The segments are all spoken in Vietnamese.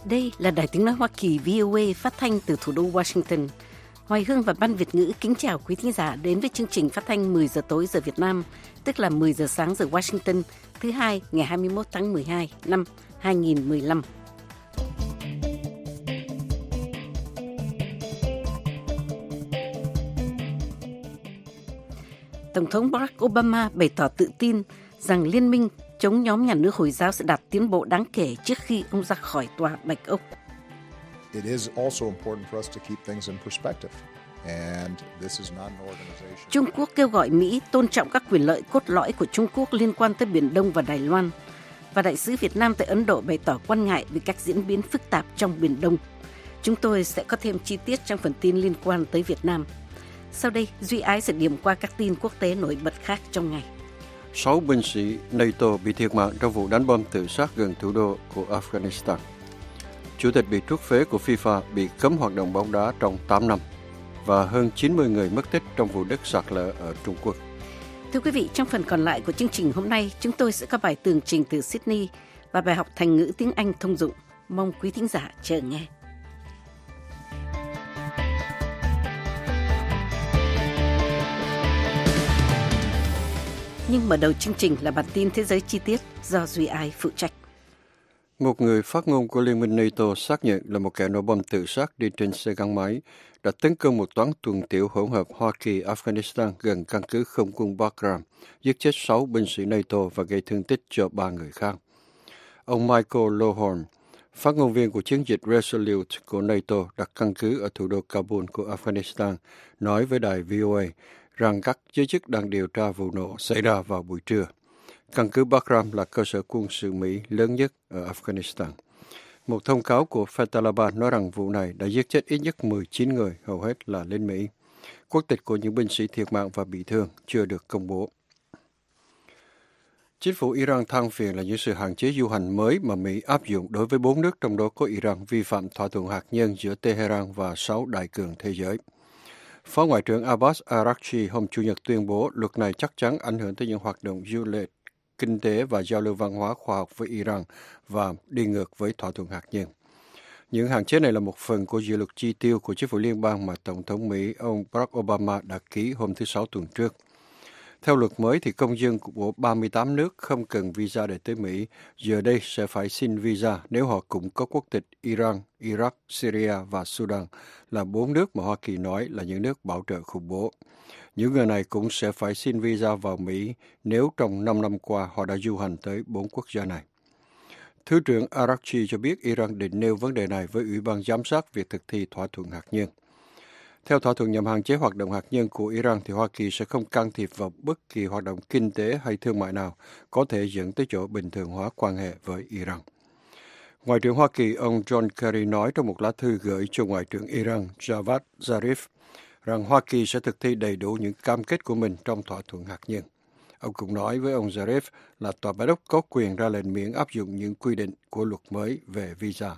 Đây là Đài Tiếng Nói Hoa Kỳ VOA phát thanh từ thủ đô Washington. Hoài Hương và Ban Việt ngữ kính chào quý thính giả đến với chương trình phát thanh 10 giờ tối giờ Việt Nam, tức là 10 giờ sáng giờ Washington, thứ Hai ngày 21 tháng 12 năm 2015. Tổng thống Barack Obama bày tỏ tự tin rằng liên minh chống nhóm nhà nước Hồi giáo sẽ đạt tiến bộ đáng kể trước khi ông ra khỏi tòa Bạch Ốc. It is also important for us to keep things in perspective. And this is not an organization. Trung Quốc kêu gọi Mỹ tôn trọng các quyền lợi cốt lõi của Trung Quốc liên quan tới Biển Đông và Đài Loan. Và Đại sứ Việt Nam tại Ấn Độ bày tỏ quan ngại về các diễn biến phức tạp trong Biển Đông. Chúng tôi sẽ có thêm chi tiết trong phần tin liên quan tới Việt Nam. Sau đây, Duy Ái sẽ điểm qua các tin quốc tế nổi bật khác trong ngày. 6 binh sĩ NATO bị thiệt mạng trong vụ đánh bom tự sát gần thủ đô của Afghanistan. Chủ tịch bị truất phế của FIFA bị cấm hoạt động bóng đá trong 8 năm. Và hơn 90 người mất tích trong vụ đất sạt lở ở Trung Quốc. Thưa quý vị, trong phần còn lại của chương trình hôm nay, chúng tôi sẽ có bài tường trình từ Sydney và bài học thành ngữ tiếng Anh thông dụng. Mong quý thính giả chờ nghe. Nhưng mở đầu chương trình là bản tin thế giới chi tiết do Duy Ái phụ trách. Một người phát ngôn của Liên minh NATO xác nhận là một kẻ nổ bom tự sát đi trên xe gắn máy đã tấn công một toán tuần tiễu hỗn hợp Hoa Kỳ-Afghanistan gần căn cứ không quân Bagram, giết chết 6 binh sĩ NATO và gây thương tích cho 3 người khác. Ông Michael Lohorn, phát ngôn viên của chiến dịch Resolute của NATO đặt căn cứ ở thủ đô Kabul của Afghanistan, nói với đài VOA rằng các giới chức đang điều tra vụ nổ xảy ra vào buổi trưa. Căn cứ Bagram là cơ sở quân sự Mỹ lớn nhất ở Afghanistan. Một thông cáo của Fatalaba nói rằng vụ này đã giết chết ít nhất 19 người, hầu hết là lính Mỹ. Quốc tịch của những binh sĩ thiệt mạng và bị thương chưa được công bố. Chính phủ Iran than phiền là những sự hạn chế du hành mới mà Mỹ áp dụng đối với 4 nước, trong đó có Iran, vi phạm thỏa thuận hạt nhân giữa Tehran và 6 đại cường thế giới. Phó Ngoại trưởng Abbas Araghchi hôm Chủ nhật tuyên bố luật này chắc chắn ảnh hưởng tới những hoạt động du lịch, kinh tế và giao lưu văn hóa khoa học với Iran và đi ngược với thỏa thuận hạt nhân. Những hạn chế này là một phần của dự luật chi tiêu của chính phủ liên bang mà Tổng thống Mỹ ông Barack Obama đã ký hôm thứ Sáu tuần trước. Theo luật mới thì công dân của 38 nước không cần visa để tới Mỹ, giờ đây sẽ phải xin visa nếu họ cũng có quốc tịch Iran, Iraq, Syria và Sudan, là 4 nước mà Hoa Kỳ nói là những nước bảo trợ khủng bố. Những người này cũng sẽ phải xin visa vào Mỹ nếu trong 5 năm qua họ đã du hành tới 4 quốc gia này. Thứ trưởng Araghchi cho biết Iran định nêu vấn đề này với Ủy ban giám sát việc thực thi thỏa thuận hạt nhân. Theo thỏa thuận nhằm hạn chế hoạt động hạt nhân của Iran thì Hoa Kỳ sẽ không can thiệp vào bất kỳ hoạt động kinh tế hay thương mại nào có thể dẫn tới chỗ bình thường hóa quan hệ với Iran. Ngoại trưởng Hoa Kỳ ông John Kerry nói trong một lá thư gửi cho Ngoại trưởng Iran Javad Zarif rằng Hoa Kỳ sẽ thực thi đầy đủ những cam kết của mình trong thỏa thuận hạt nhân. Ông cũng nói với ông Zarif là Tòa Bạch Ốc có quyền ra lệnh miễn áp dụng những quy định của luật mới về visa.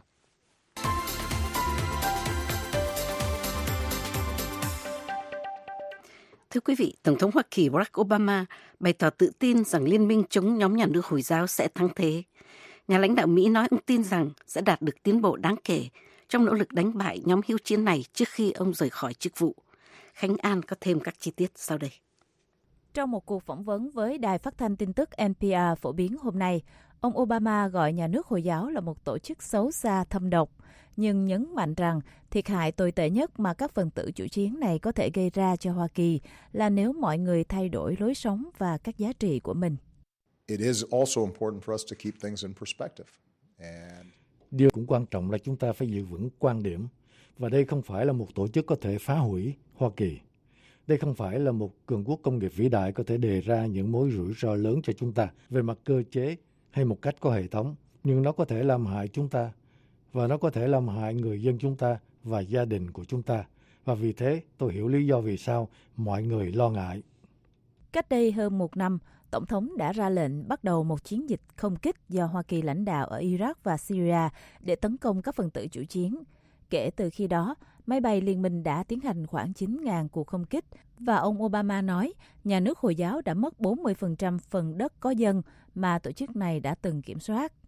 Thưa quý vị, Tổng thống Hoa Kỳ Barack Obama bày tỏ tự tin rằng liên minh chống nhóm nhà nước Hồi giáo sẽ thắng thế. Nhà lãnh đạo Mỹ nói ông tin rằng sẽ đạt được tiến bộ đáng kể trong nỗ lực đánh bại nhóm hiếu chiến này trước khi ông rời khỏi chức vụ. Khánh An có thêm các chi tiết sau đây. Trong một cuộc phỏng vấn với đài phát thanh tin tức NPR phổ biến hôm nay, ông Obama gọi nhà nước Hồi giáo là một tổ chức xấu xa thâm độc, nhưng nhấn mạnh rằng thiệt hại tồi tệ nhất mà các phần tử chủ chiến này có thể gây ra cho Hoa Kỳ là nếu mọi người thay đổi lối sống và các giá trị của mình. It is also important for us to keep things in perspective. Điều cũng quan trọng là chúng ta phải giữ vững quan điểm, và đây không phải là một tổ chức có thể phá hủy Hoa Kỳ. Đây không phải là một cường quốc công nghiệp vĩ đại có thể đề ra những mối rủi ro lớn cho chúng ta về mặt cơ chế hay một cách có hệ thống, nhưng nó có thể làm hại chúng ta, và nó có thể làm hại người dân chúng ta và gia đình của chúng ta. Và vì thế, tôi hiểu lý do vì sao mọi người lo ngại. Cách đây hơn một năm, Tổng thống đã ra lệnh bắt đầu một chiến dịch không kích do Hoa Kỳ lãnh đạo ở Iraq và Syria để tấn công các phần tử chủ chiến. Kể từ khi đó, máy bay liên minh đã tiến hành khoảng 9.000 cuộc không kích và ông Obama nói nhà nước Hồi giáo đã mất 40% phần đất có dân mà tổ chức này đã từng kiểm soát.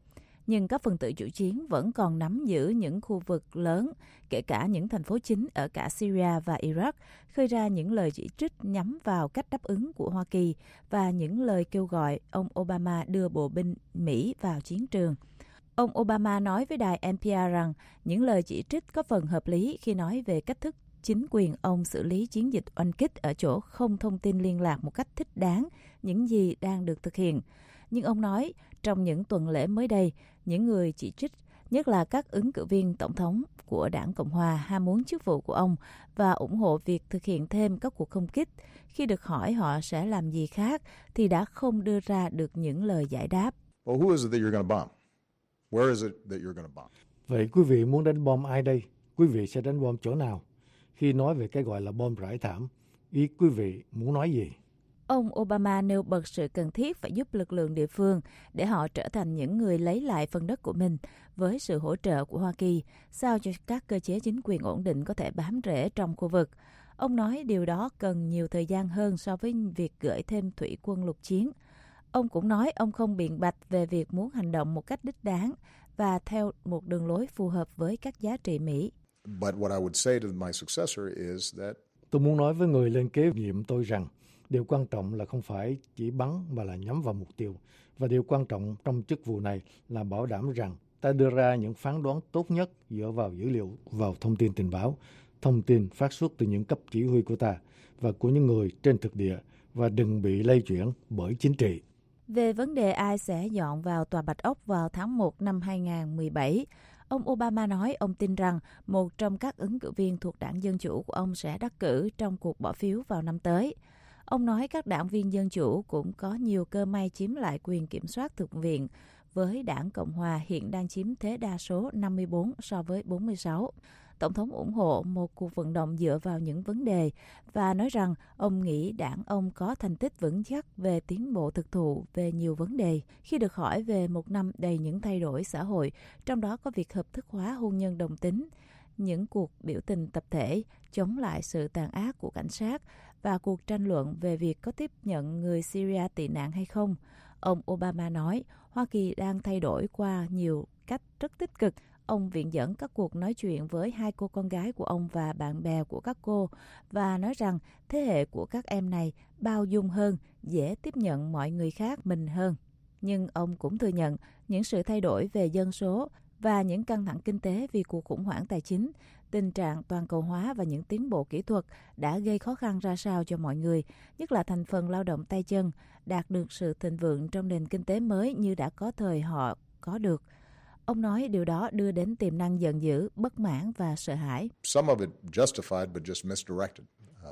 nhưng các phần tử chủ chiến vẫn còn nắm giữ những khu vực lớn, kể cả những thành phố chính ở cả Syria và Iraq, khơi ra những lời chỉ trích nhắm vào cách đáp ứng của Hoa Kỳ và những lời kêu gọi ông Obama đưa bộ binh Mỹ vào chiến trường. Ông Obama nói với đài NPR rằng những lời chỉ trích có phần hợp lý khi nói về cách thức chính quyền ông xử lý chiến dịch oanh kích ở chỗ không thông tin liên lạc một cách thích đáng những gì đang được thực hiện. Nhưng ông nói, trong những tuần lễ mới đây, những người chỉ trích, nhất là các ứng cử viên tổng thống của đảng Cộng hòa ham muốn chức vụ của ông và ủng hộ việc thực hiện thêm các cuộc không kích, khi được hỏi họ sẽ làm gì khác thì đã không đưa ra được những lời giải đáp. Well, who is it that you're going to bomb? Where is it that you're going to bomb? Vậy quý vị muốn đánh bom ai đây? Quý vị sẽ đánh bom chỗ nào? Khi nói về cái gọi là bom rải thảm, ý quý vị muốn nói gì? Ông Obama nêu bật sự cần thiết phải giúp lực lượng địa phương để họ trở thành những người lấy lại phần đất của mình với sự hỗ trợ của Hoa Kỳ, sao cho các cơ chế chính quyền ổn định có thể bám rễ trong khu vực. Ông nói điều đó cần nhiều thời gian hơn so với việc gửi thêm thủy quân lục chiến. Ông cũng nói ông không biện bạch về việc muốn hành động một cách đích đáng và theo một đường lối phù hợp với các giá trị Mỹ. But what I would say to my successor is that Tôi muốn nói với người lên kế nhiệm tôi rằng điều quan trọng là không phải chỉ bắn mà là nhắm vào mục tiêu. Và điều quan trọng trong chức vụ này là bảo đảm rằng ta đưa ra những phán đoán tốt nhất dựa vào dữ liệu, vào thông tin tình báo, thông tin phát xuất từ những cấp chỉ huy của ta và của những người trên thực địa và đừng bị lay chuyển bởi chính trị. Về vấn đề ai sẽ dọn vào Tòa Bạch Ốc vào tháng 1 năm 2017, ông Obama nói ông tin rằng một trong các ứng cử viên thuộc đảng Dân Chủ của ông sẽ đắc cử trong cuộc bỏ phiếu vào năm tới. Ông nói các đảng viên Dân Chủ cũng có nhiều cơ may chiếm lại quyền kiểm soát Thượng viện, với đảng Cộng hòa hiện đang chiếm thế đa số 54 so với 46. Tổng thống ủng hộ một cuộc vận động dựa vào những vấn đề và nói rằng ông nghĩ đảng ông có thành tích vững chắc về tiến bộ thực thụ về nhiều vấn đề khi được hỏi về một năm đầy những thay đổi xã hội, trong đó có việc hợp thức hóa hôn nhân đồng tính, những cuộc biểu tình tập thể chống lại sự tàn ác của cảnh sát và cuộc tranh luận về việc có tiếp nhận người Syria tị nạn hay không. Ông Obama nói Hoa Kỳ đang thay đổi qua nhiều cách rất tích cực. Ông viện dẫn các cuộc nói chuyện với hai cô con gái của ông và bạn bè của các cô và nói rằng thế hệ của các em này bao dung hơn, dễ tiếp nhận mọi người khác mình hơn. Nhưng ông cũng thừa nhận những sự thay đổi về dân số và những căng thẳng kinh tế vì cuộc khủng hoảng tài chính, tình trạng toàn cầu hóa và những tiến bộ kỹ thuật đã gây khó khăn ra sao cho mọi người, nhất là thành phần lao động tay chân, đạt được sự thịnh vượng trong nền kinh tế mới như đã có thời họ có được. Ông nói điều đó đưa đến tiềm năng giận dữ, bất mãn và sợ hãi. some of it justified but just misdirected.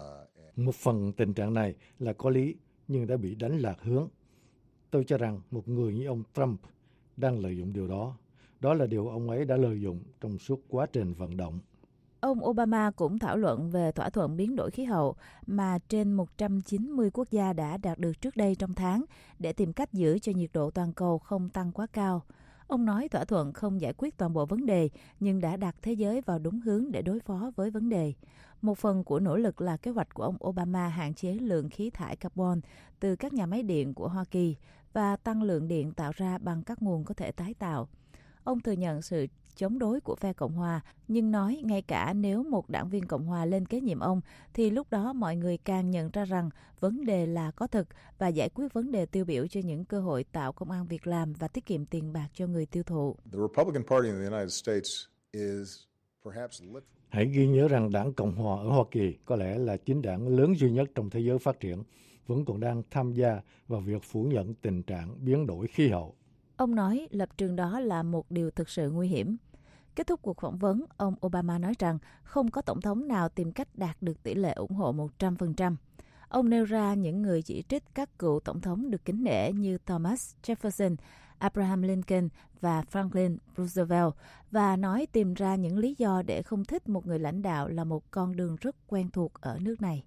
Một phần tình trạng này là có lý nhưng đã bị đánh lạc hướng. Tôi cho rằng một người như ông Trump đang lợi dụng điều đó. Đó là điều ông ấy đã lợi dụng trong suốt quá trình vận động. Ông Obama cũng thảo luận về thỏa thuận biến đổi khí hậu mà trên 190 quốc gia đã đạt được trước đây trong tháng để tìm cách giữ cho nhiệt độ toàn cầu không tăng quá cao. Ông nói thỏa thuận không giải quyết toàn bộ vấn đề nhưng đã đặt thế giới vào đúng hướng để đối phó với vấn đề. Một phần của nỗ lực là kế hoạch của ông Obama hạn chế lượng khí thải carbon từ các nhà máy điện của Hoa Kỳ và tăng lượng điện tạo ra bằng các nguồn có thể tái tạo. Ông thừa nhận sự chống đối của phe Cộng hòa, nhưng nói ngay cả nếu một đảng viên Cộng hòa lên kế nhiệm ông, thì lúc đó mọi người càng nhận ra rằng vấn đề là có thực và giải quyết vấn đề tiêu biểu cho những cơ hội tạo công ăn việc làm và tiết kiệm tiền bạc cho người tiêu thụ. The Republican Party in the United States is perhaps Hãy ghi nhớ rằng đảng Cộng hòa ở Hoa Kỳ có lẽ là chính đảng lớn duy nhất trong thế giới phát triển, vẫn còn đang tham gia vào việc phủ nhận tình trạng biến đổi khí hậu. Ông nói lập trường đó là một điều thực sự nguy hiểm. Kết thúc cuộc phỏng vấn, ông Obama nói rằng không có tổng thống nào tìm cách đạt được tỷ lệ ủng hộ 100%. Ông nêu ra những người chỉ trích các cựu tổng thống được kính nể như Thomas Jefferson, Abraham Lincoln và Franklin Roosevelt và nói tìm ra những lý do để không thích một người lãnh đạo là một con đường rất quen thuộc ở nước này.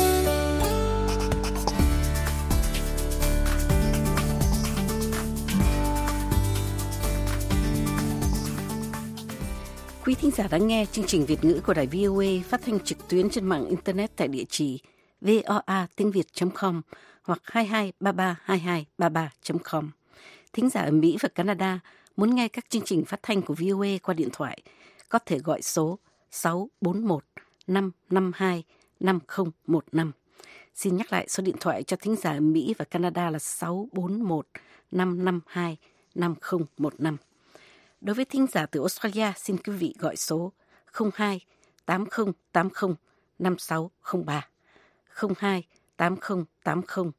Quý thính giả đang nghe chương trình Việt ngữ của Đài VOA phát thanh trực tuyến trên mạng Internet tại địa chỉ voa.tiếng.việt.com hoặc 22332233.com. Thính giả ở Mỹ và Canada Muốn nghe các chương trình phát thanh của VOA qua điện thoại, có thể gọi số 641 552 5015. Xin nhắc lại số điện thoại cho thính giả ở Mỹ và Canada là 641 552 5015. Đối với thính giả từ Australia, xin quý vị gọi số 02 8080 5603. 02 8080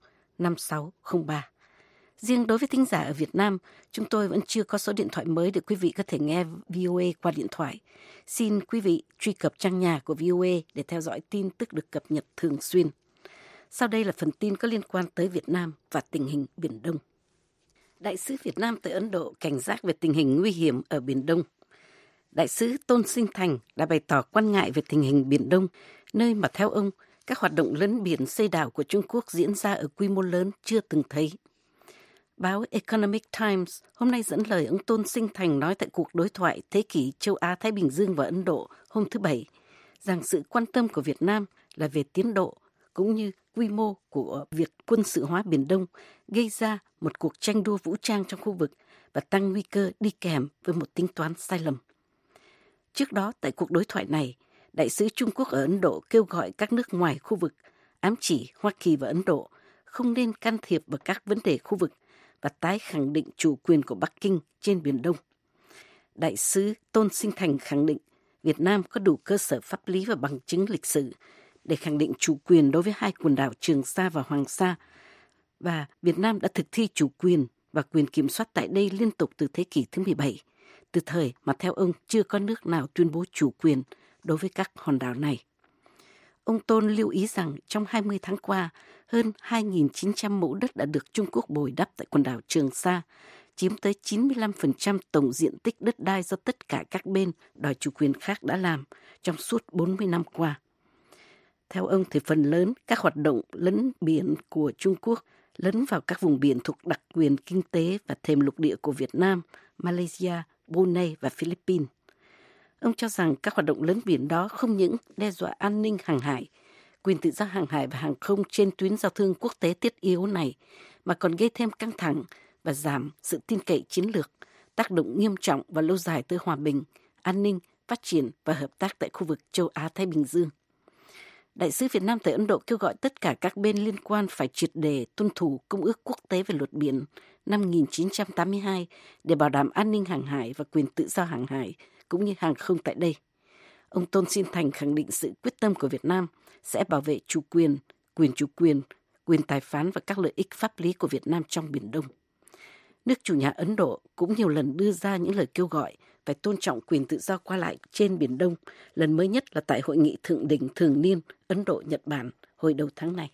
5603. Riêng đối với thính giả ở Việt Nam, chúng tôi vẫn chưa có số điện thoại mới để quý vị có thể nghe VOA qua điện thoại. Xin quý vị truy cập trang nhà của VOA để theo dõi tin tức được cập nhật thường xuyên. Sau đây là phần tin có liên quan tới Việt Nam và tình hình Biển Đông. Đại sứ Việt Nam tại Ấn Độ cảnh giác về tình hình nguy hiểm ở Biển Đông. Đại sứ Tôn Sinh Thành đã bày tỏ quan ngại về tình hình Biển Đông, nơi mà theo ông, các hoạt động lấn biển xây đảo của Trung Quốc diễn ra ở quy mô lớn chưa từng thấy. Báo Economic Times hôm nay dẫn lời ông Tôn Sinh Thành nói tại cuộc đối thoại thế kỷ châu Á-Thái Bình Dương và Ấn Độ hôm thứ Bảy, rằng sự quan tâm của Việt Nam là về tiến độ cũng như quy mô của việc quân sự hóa Biển Đông gây ra một cuộc tranh đua vũ trang trong khu vực và tăng nguy cơ đi kèm với một tính toán sai lầm. Trước đó, tại cuộc đối thoại này, Đại sứ Trung Quốc ở Ấn Độ kêu gọi các nước ngoài khu vực, ám chỉ Hoa Kỳ và Ấn Độ không nên can thiệp vào các vấn đề khu vực và tái khẳng định chủ quyền của Bắc Kinh trên Biển Đông. Đại sứ Tôn Sinh Thành khẳng định Việt Nam có đủ cơ sở pháp lý và bằng chứng lịch sử để khẳng định chủ quyền đối với hai quần đảo Trường Sa và Hoàng Sa, và Việt Nam đã thực thi chủ quyền và quyền kiểm soát tại đây liên tục từ thế kỷ thứ 17, từ thời mà theo ông chưa có nước nào tuyên bố chủ quyền đối với các hòn đảo này. Ông Tôn lưu ý rằng trong 20 tháng qua, hơn 2.900 mẫu đất đã được Trung Quốc bồi đắp tại quần đảo Trường Sa, chiếm tới 95% tổng diện tích đất đai do tất cả các bên đòi chủ quyền khác đã làm trong suốt 40 năm qua. Theo ông thì phần lớn các hoạt động lấn biển của Trung Quốc lấn vào các vùng biển thuộc đặc quyền kinh tế và thềm lục địa của Việt Nam, Malaysia, Brunei và Philippines. Ông cho rằng các hoạt động lấn biển đó không những đe dọa an ninh hàng hải, quyền tự do hàng hải và hàng không trên tuyến giao thương quốc tế thiết yếu này, mà còn gây thêm căng thẳng và giảm sự tin cậy chiến lược, tác động nghiêm trọng và lâu dài tới hòa bình, an ninh, phát triển và hợp tác tại khu vực châu Á-Thái Bình Dương. Đại sứ Việt Nam tại Ấn Độ kêu gọi tất cả các bên liên quan phải triệt để tuân thủ Công ước Quốc tế về luật biển năm 1982 để bảo đảm an ninh hàng hải và quyền tự do hàng hải cũng như hàng không tại đây. Ông Tôn Sinh Thành khẳng định sự quyết tâm của Việt Nam sẽ bảo vệ chủ quyền, quyền chủ quyền, quyền tài phán và các lợi ích pháp lý của Việt Nam trong Biển Đông. Nước chủ nhà Ấn Độ cũng nhiều lần đưa ra những lời kêu gọi phải tôn trọng quyền tự do qua lại trên Biển Đông, lần mới nhất là tại Hội nghị Thượng đỉnh thường niên Ấn Độ-Nhật Bản hồi đầu tháng này.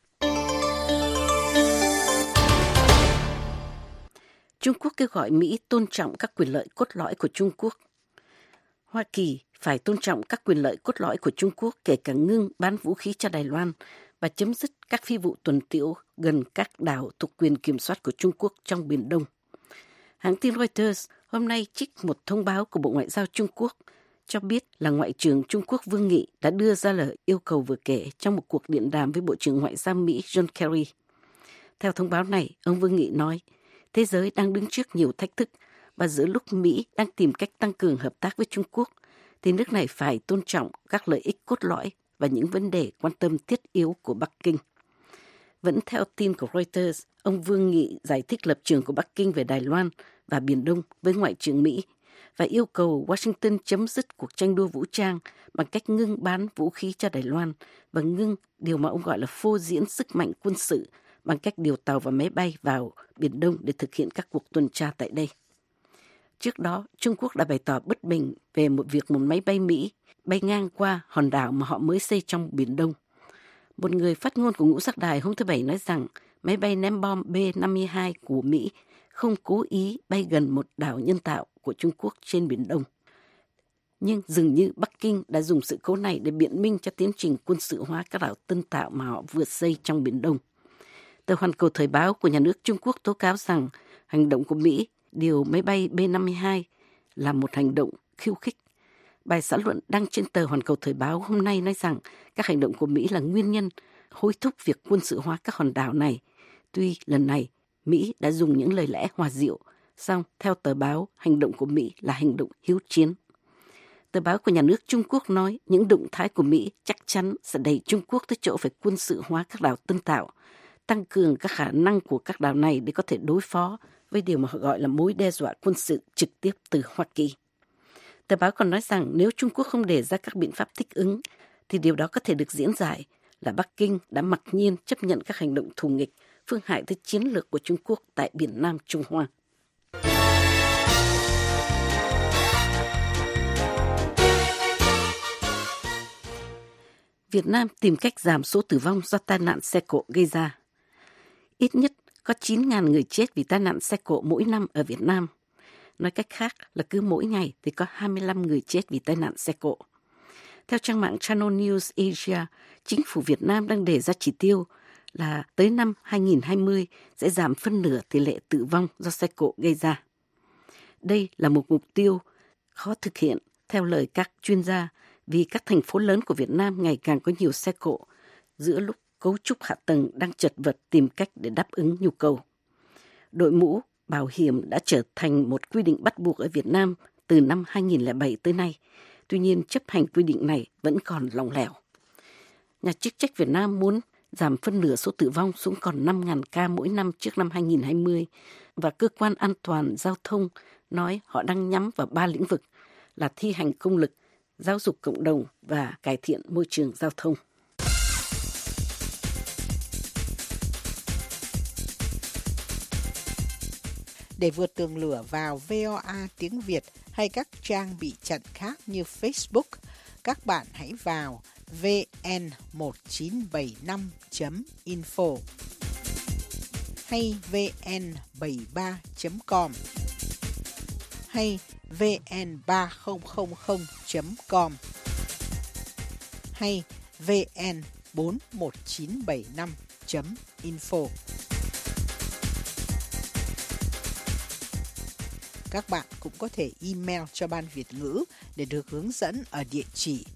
Trung Quốc kêu gọi Mỹ tôn trọng các quyền lợi cốt lõi của Trung Quốc. Hoa Kỳ phải tôn trọng các quyền lợi cốt lõi của Trung Quốc, kể cả ngưng bán vũ khí cho Đài Loan và chấm dứt các phi vụ tuần tiễu gần các đảo thuộc quyền kiểm soát của Trung Quốc trong Biển Đông. Hãng tin Reuters hôm nay trích một thông báo của Bộ Ngoại giao Trung Quốc cho biết là Ngoại trưởng Trung Quốc Vương Nghị đã đưa ra lời yêu cầu vừa kể trong một cuộc điện đàm với Bộ trưởng Ngoại giao Mỹ John Kerry. Theo thông báo này, ông Vương Nghị nói, thế giới đang đứng trước nhiều thách thức và giữa lúc Mỹ đang tìm cách tăng cường hợp tác với Trung Quốc, thì nước này phải tôn trọng các lợi ích cốt lõi và những vấn đề quan tâm thiết yếu của Bắc Kinh. Vẫn theo tin của Reuters, ông Vương Nghị giải thích lập trường của Bắc Kinh về Đài Loan và Biển Đông với Ngoại trưởng Mỹ và yêu cầu Washington chấm dứt cuộc tranh đua vũ trang bằng cách ngưng bán vũ khí cho Đài Loan và ngưng điều mà ông gọi là phô diễn sức mạnh quân sự bằng cách điều tàu và máy bay vào Biển Đông để thực hiện các cuộc tuần tra tại đây. Trước đó, Trung Quốc đã bày tỏ bất bình về một máy bay Mỹ bay ngang qua hòn đảo mà họ mới xây trong Biển Đông. Một người phát ngôn của Ngũ Giác Đài hôm thứ Bảy nói rằng máy bay ném bom B-52 của Mỹ không cố ý bay gần một đảo nhân tạo của Trung Quốc trên Biển Đông. Nhưng dường như Bắc Kinh đã dùng sự cố này để biện minh cho tiến trình quân sự hóa các đảo tân tạo mà họ vừa xây trong Biển Đông. Tờ Hoàn Cầu Thời báo của nhà nước Trung Quốc tố cáo rằng hành động của Mỹ điều máy bay B-52 là một hành động khiêu khích. Bài xã luận đăng trên tờ Hoàn Cầu Thời báo hôm nay nói rằng các hành động của Mỹ là nguyên nhân hối thúc việc quân sự hóa các hòn đảo này. Tuy lần này Mỹ đã dùng những lời lẽ hòa dịu Song, theo tờ báo, hành động của Mỹ là hành động hiếu chiến. Tờ báo của nhà nước Trung Quốc nói những động thái của Mỹ chắc chắn sẽ đẩy Trung Quốc tới chỗ phải quân sự hóa các đảo Tân Tạo, tăng cường các khả năng của các đảo này để có thể đối phó với điều mà họ gọi là mối đe dọa quân sự trực tiếp từ Hoa Kỳ. Tờ báo còn nói rằng nếu Trung Quốc không đề ra các biện pháp thích ứng, thì điều đó có thể được diễn giải là Bắc Kinh đã mặc nhiên chấp nhận các hành động thù nghịch, phương hại tới chiến lược của Trung Quốc tại Biển Nam Trung Hoa. Việt Nam tìm cách giảm số tử vong do tai nạn xe cộ gây ra. Ít nhất có 9.000 người chết vì tai nạn xe cộ mỗi năm ở Việt Nam. Nói cách khác là cứ mỗi ngày thì có 25 người chết vì tai nạn xe cộ. Theo trang mạng Channel News Asia, chính phủ Việt Nam đang đề ra chỉ tiêu là tới năm 2020 sẽ giảm phân nửa tỷ lệ tử vong do xe cộ gây ra. Đây là một mục tiêu khó thực hiện theo lời các chuyên gia vì các thành phố lớn của Việt Nam ngày càng có nhiều xe cộ giữa lúc cấu trúc hạ tầng đang chật vật tìm cách để đáp ứng nhu cầu. Đội mũ bảo hiểm đã trở thành một quy định bắt buộc ở Việt Nam từ năm 2007 tới nay. Tuy nhiên, chấp hành quy định này vẫn còn lỏng lẻo. Nhà chức trách Việt Nam muốn giảm phân nửa số tử vong xuống còn 5.000 ca mỗi năm trước năm 2020 và Cơ quan An toàn Giao thông nói họ đang nhắm vào 3 lĩnh vực là thi hành công lực, giáo dục cộng đồng và cải thiện môi trường giao thông. Để vượt tường lửa vào VOA tiếng Việt hay các trang bị chặn khác như Facebook, các bạn hãy vào vn1975.info hay vn73.com hay vn3000.com hay vn41975.info. Các bạn cũng có thể email cho Ban Việt ngữ để được hướng dẫn ở địa chỉ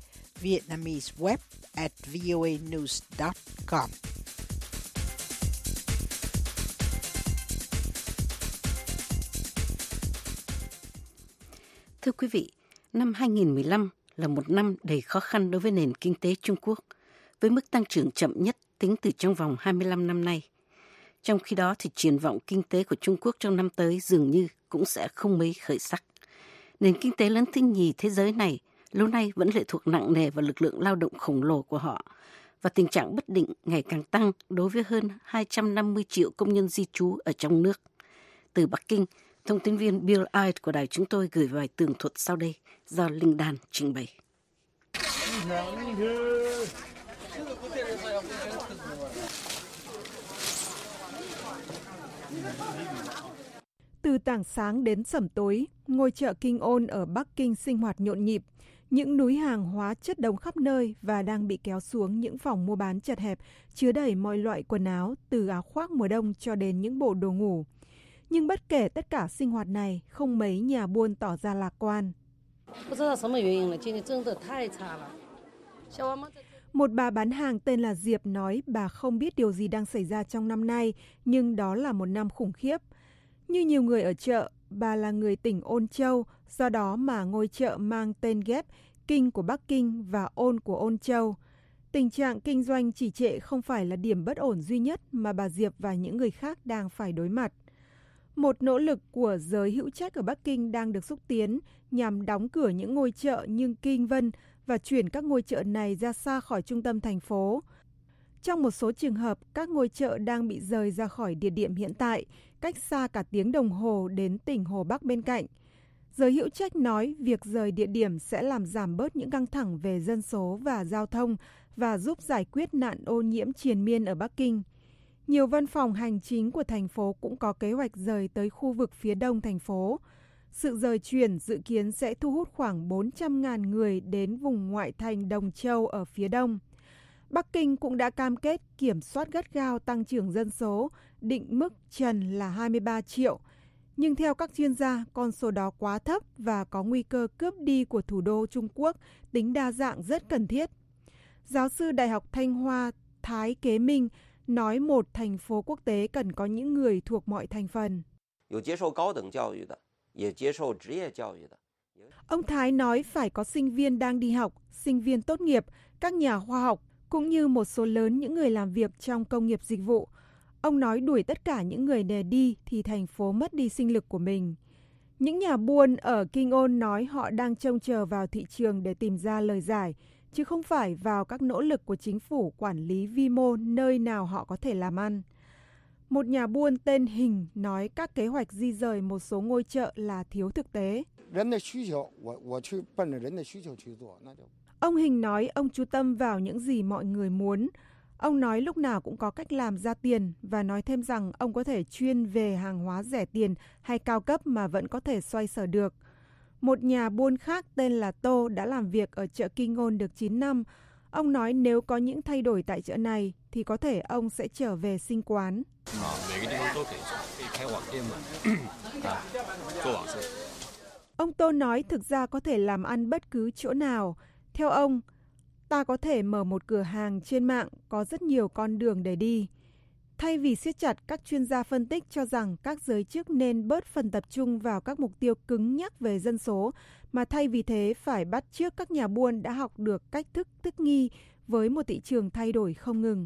vietnameseweb@voanews.com. Thưa quý vị, năm 2015 là một năm đầy khó khăn đối với nền kinh tế Trung Quốc, với mức tăng trưởng chậm nhất tính từ trong vòng 25 năm nay. Trong khi đó thì triển vọng kinh tế của Trung Quốc trong năm tới dường như cũng sẽ không mấy khởi sắc. Nền kinh tế lớn thứ nhì thế giới này lâu nay vẫn lệ thuộc nặng nề vào lực lượng lao động khổng lồ của họ, và tình trạng bất định ngày càng tăng đối với hơn 250 triệu công nhân di trú ở trong nước. Từ Bắc Kinh, thông tin viên Bill Ide của đài chúng tôi gửi bài tường thuật sau đây do Linh Đan trình bày. Từ tảng sáng đến sẩm tối, ngôi chợ Kinh Ôn ở Bắc Kinh sinh hoạt nhộn nhịp. Những núi hàng hóa chất đống khắp nơi và đang bị kéo xuống những phòng mua bán chật hẹp, chứa đầy mọi loại quần áo, từ áo khoác mùa đông cho đến những bộ đồ ngủ. Nhưng bất kể tất cả sinh hoạt này, không mấy nhà buôn tỏ ra lạc quan. Một bà bán hàng tên là Diệp nói bà không biết điều gì đang xảy ra trong năm nay, nhưng đó là một năm khủng khiếp. Như nhiều người ở chợ, bà là người tỉnh Ôn Châu, do đó mà ngôi chợ mang tên ghép Kinh của Bắc Kinh và Ôn của Ôn Châu. Tình trạng kinh doanh trì trệ không phải là điểm bất ổn duy nhất mà bà Diệp và những người khác đang phải đối mặt. Một nỗ lực của giới hữu trách ở Bắc Kinh đang được xúc tiến nhằm đóng cửa những ngôi chợ như Kinh Vân và chuyển các ngôi chợ này ra xa khỏi trung tâm thành phố. Trong một số trường hợp, các ngôi chợ đang bị rời ra khỏi địa điểm hiện tại, cách xa cả tiếng đồng hồ đến tỉnh Hồ Bắc bên cạnh. Giới hữu trách nói việc rời địa điểm sẽ làm giảm bớt những căng thẳng về dân số và giao thông và giúp giải quyết nạn ô nhiễm triền miên ở Bắc Kinh. Nhiều văn phòng hành chính của thành phố cũng có kế hoạch rời tới khu vực phía đông thành phố. Sự rời chuyển dự kiến sẽ thu hút khoảng 400.000 người đến vùng ngoại thành Đồng Châu ở phía đông. Bắc Kinh cũng đã cam kết kiểm soát gắt gao tăng trưởng dân số, định mức trần là 23 triệu. Nhưng theo các chuyên gia, con số đó quá thấp và có nguy cơ cướp đi của thủ đô Trung Quốc tính đa dạng rất cần thiết. Giáo sư Đại học Thanh Hoa Thái Kế Minh nói một thành phố quốc tế cần có những người thuộc mọi thành phần. Ông Thái nói phải có sinh viên đang đi học, sinh viên tốt nghiệp, các nhà khoa học, cũng như một số lớn những người làm việc trong công nghiệp dịch vụ. Ông nói đuổi tất cả những người này đi thì thành phố mất đi sinh lực của mình. Những nhà buôn ở King On nói họ đang trông chờ vào thị trường để tìm ra lời giải, chứ không phải vào các nỗ lực của chính phủ quản lý vi mô nơi nào họ có thể làm ăn. Một nhà buôn tên Hình nói các kế hoạch di rời một số ngôi chợ là thiếu thực tế. Ông Hình nói ông chú tâm vào những gì mọi người muốn. Ông nói lúc nào cũng có cách làm ra tiền và nói thêm rằng ông có thể chuyên về hàng hóa rẻ tiền hay cao cấp mà vẫn có thể xoay sở được. Một nhà buôn khác tên là Tô đã làm việc ở chợ King On được 9 năm. Ông nói nếu có những thay đổi tại chợ này thì có thể ông sẽ trở về sinh quán. Ông Tô nói thực ra có thể làm ăn bất cứ chỗ nào. Theo ông, ta có thể mở một cửa hàng trên mạng, có rất nhiều con đường để đi. Thay vì siết chặt, các chuyên gia phân tích cho rằng các giới chức nên bớt phần tập trung vào các mục tiêu cứng nhắc về dân số, mà thay vì thế phải bắt chước các nhà buôn đã học được cách thức thích nghi với một thị trường thay đổi không ngừng.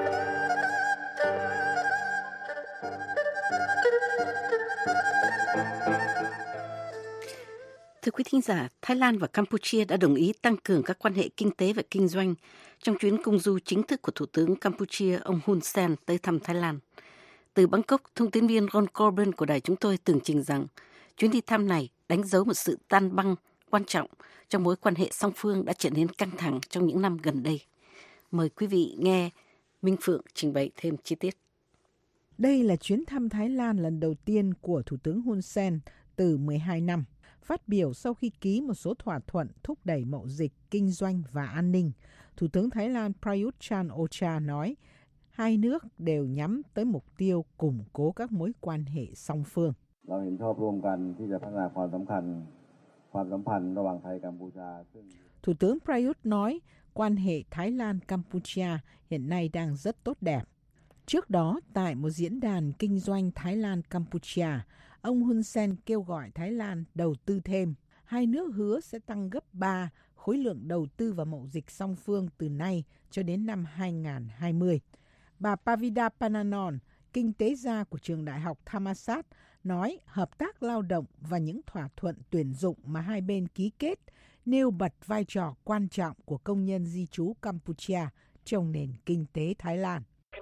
Thưa quý thính giả, Thái Lan và Campuchia đã đồng ý tăng cường các quan hệ kinh tế và kinh doanh trong chuyến công du chính thức của Thủ tướng Campuchia ông Hun Sen tới thăm Thái Lan. Từ Bangkok, thông tin viên Ron Corbin của đài chúng tôi tường trình rằng chuyến đi thăm này đánh dấu một sự tan băng quan trọng trong mối quan hệ song phương đã trở nên căng thẳng trong những năm gần đây. Mời quý vị nghe Minh Phượng trình bày thêm chi tiết. Đây là chuyến thăm Thái Lan lần đầu tiên của Thủ tướng Hun Sen từ 12 năm. Phát biểu sau khi ký một số thỏa thuận thúc đẩy mậu dịch, kinh doanh và an ninh, Thủ tướng Thái Lan Prayut Chan-o-cha nói hai nước đều nhắm tới mục tiêu củng cố các mối quan hệ song phương. Thủ tướng Prayut nói quan hệ Thái Lan-Campuchia hiện nay đang rất tốt đẹp. Trước đó, tại một diễn đàn kinh doanh Thái Lan-Campuchia, ông Hun Sen kêu gọi Thái Lan đầu tư thêm. Hai nước hứa sẽ tăng gấp 3 khối lượng đầu tư vào mậu dịch song phương từ nay cho đến năm 2020. Bà Pavida Pananon, kinh tế gia của trường đại học Thammasat, nói hợp tác lao động và những thỏa thuận tuyển dụng mà hai bên ký kết nêu bật vai trò quan trọng của công nhân di trú Campuchia trong nền kinh tế Thái Lan.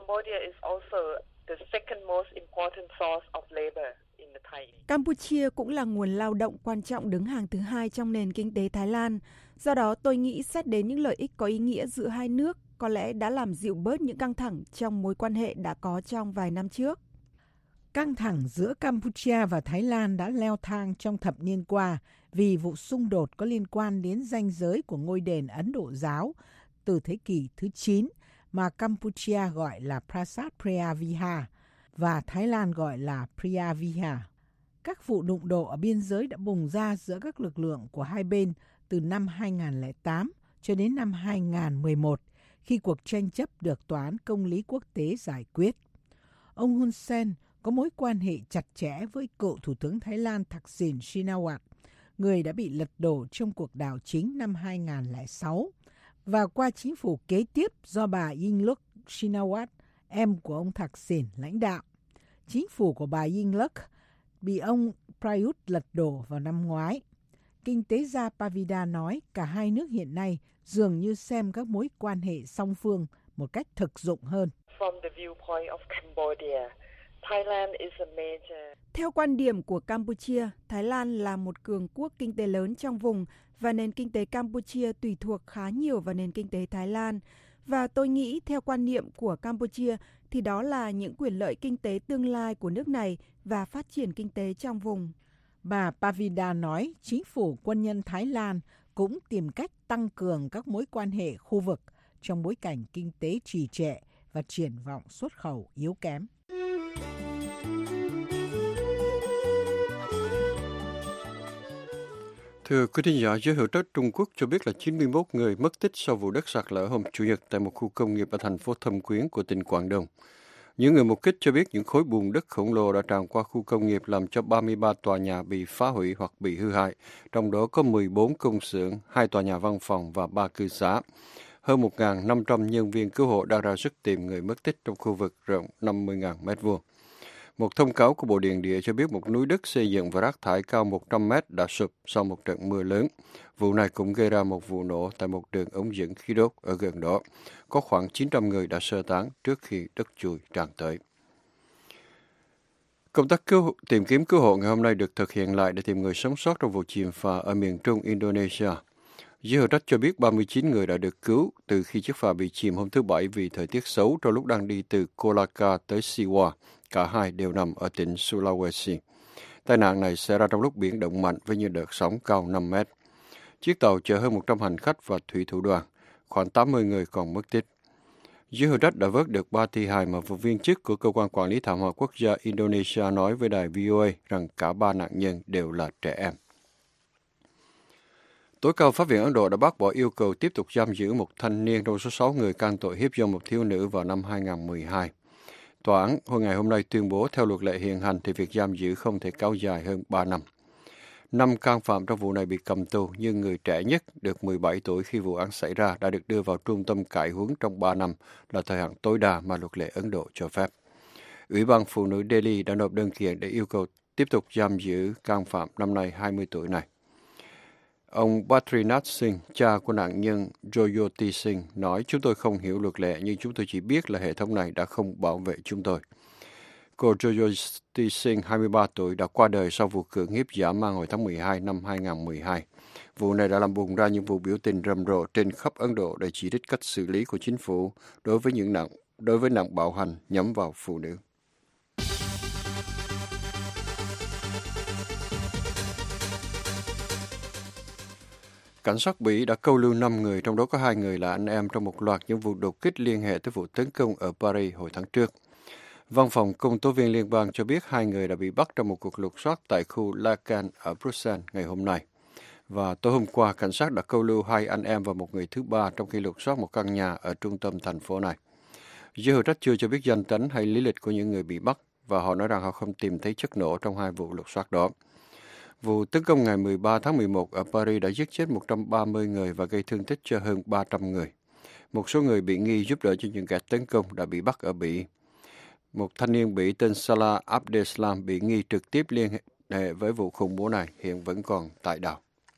Campuchia cũng là nguồn lao động quan trọng đứng hàng thứ hai trong nền kinh tế Thái Lan. Do đó, tôi nghĩ xét đến những lợi ích có ý nghĩa giữa hai nước, có lẽ đã làm dịu bớt những căng thẳng trong mối quan hệ đã có trong vài năm trước. Căng thẳng giữa Campuchia và Thái Lan đã leo thang trong thập niên qua vì vụ xung đột có liên quan đến ranh giới của ngôi đền Ấn Độ giáo từ thế kỷ thứ 9 mà Campuchia gọi là Prasat Preah Vihear và Thái Lan gọi là Preah Vihear. Các vụ đụng độ ở biên giới đã bùng ra giữa các lực lượng của hai bên từ năm 2008 cho đến năm 2011 khi cuộc tranh chấp được Tòa án Công lý Quốc tế giải quyết. Ông Hun Sen có mối quan hệ chặt chẽ với cựu Thủ tướng Thái Lan Thaksin Shinawatra, người đã bị lật đổ trong cuộc đảo chính năm 2006, và qua chính phủ kế tiếp do bà Yingluck Shinawatra, em của ông Thaksin, lãnh đạo. Chính phủ của bà Yingluck bị ông Prayut lật đổ vào năm ngoái. Kinh tế gia Pavida nói cả hai nước hiện nay dường như xem các mối quan hệ song phương một cách thực dụng hơn. Theo quan điểm của Campuchia, Thái Lan là một cường quốc kinh tế lớn trong vùng và nền kinh tế Campuchia tùy thuộc khá nhiều vào nền kinh tế Thái Lan. Và tôi nghĩ theo quan niệm của Campuchia thì đó là những quyền lợi kinh tế tương lai của nước này và phát triển kinh tế trong vùng. Bà Pavida nói chính phủ quân nhân Thái Lan cũng tìm cách tăng cường các mối quan hệ khu vực trong bối cảnh kinh tế trì trệ và triển vọng xuất khẩu yếu kém. Thưa quý thính giả, giới hữu trách Trung Quốc cho biết là 91 người mất tích sau vụ đất sạt lở hôm Chủ nhật tại một khu công nghiệp ở thành phố Thâm Quyến của tỉnh Quảng Đông. Những người mục kích cho biết những khối bùn đất khổng lồ đã tràn qua khu công nghiệp làm cho 33 tòa nhà bị phá hủy hoặc bị hư hại, trong đó có 14 công xưởng, 2 tòa nhà văn phòng và 3 cư xá. Hơn 1.500 nhân viên cứu hộ đang ra sức tìm người mất tích trong khu vực rộng 50.000 m2. Một thông cáo của Bộ Điện địa cho biết một núi đất xây dựng và rác thải cao 100 mét đã sụp sau một trận mưa lớn. Vụ này cũng gây ra một vụ nổ tại một đường ống dẫn khí đốt ở gần đó. Có khoảng 900 người đã sơ tán trước khi đất chùi tràn tới. Công tác tìm kiếm cứu hộ ngày hôm nay được thực hiện lại để tìm người sống sót trong vụ chìm phà ở miền trung Indonesia. Giới hữu trách cho biết 39 người đã được cứu từ khi chiếc phà bị chìm hôm thứ Bảy vì thời tiết xấu trong lúc đang đi từ Kolaka tới Siwa. Cả hai đều nằm ở tỉnh Sulawesi. Tai nạn này xảy ra trong lúc biển động mạnh với những đợt sóng cao 5 mét. Chiếc tàu chở hơn 100 hành khách và thủy thủ đoàn. Khoảng 80 người còn mất tích. Giới hữu trách đã vớt được 3 thi hài mà một viên chức của Cơ quan Quản lý Thảm họa Quốc gia Indonesia nói với đài VOA rằng cả 3 nạn nhân đều là trẻ em. Tối cao Pháp viện Ấn Độ đã bác bỏ yêu cầu tiếp tục giam giữ một thanh niên trong số 6 người can tội hiếp dâm một thiếu nữ vào năm 2012. Tòa án ngày hôm nay tuyên bố theo luật lệ hiện hành thì việc giam giữ không thể kéo dài hơn 3 năm. 5 can phạm trong vụ này bị cầm tù, nhưng người trẻ nhất được 17 tuổi khi vụ án xảy ra đã được đưa vào trung tâm cải huấn trong 3 năm, là thời hạn tối đa mà luật lệ Ấn Độ cho phép. Ủy ban Phụ nữ Delhi đã nộp đơn kiện để yêu cầu tiếp tục giam giữ can phạm năm nay 20 tuổi này. Ông Badrinath Singh, cha của nạn nhân Jyoti Singh, nói chúng tôi không hiểu luật lệ nhưng chúng tôi chỉ biết là hệ thống này đã không bảo vệ chúng tôi. Cô Jyoti Singh, 23 tuổi, đã qua đời sau vụ cưỡng hiếp dã man hồi tháng 12 năm 2012. Vụ này đã làm bùng ra những vụ biểu tình rầm rộ trên khắp Ấn Độ để chỉ trích cách xử lý của chính phủ đối với nạn bạo hành nhắm vào phụ nữ. Cảnh sát Bỉ đã câu lưu 5 người, trong đó có 2 người là anh em trong một loạt những vụ đột kích liên hệ tới vụ tấn công ở Paris hồi tháng trước. Văn phòng công tố viên liên bang cho biết 2 người đã bị bắt trong một cuộc lục soát tại khu Lacan ở Bruxelles ngày hôm nay. Và tối hôm qua, cảnh sát đã câu lưu 2 anh em và một người thứ ba trong khi lục soát một căn nhà ở trung tâm thành phố này. Giới hữu trách chưa cho biết danh tính hay lý lịch của những người bị bắt, và họ nói rằng họ không tìm thấy chất nổ trong 2 vụ lục soát đó. Vụ tấn công ngày 13 tháng 11 ở Paris đã giết chết 130 người và gây thương tích cho hơn 300 người. Một số người bị nghi giúp đỡ cho những kẻ tấn công đã bị bắt ở Bỉ. Một thanh niên Bỉ tên Salah Abdeslam bị nghi trực tiếp liên hệ với vụ khủng bố này hiện vẫn còn tại đảo.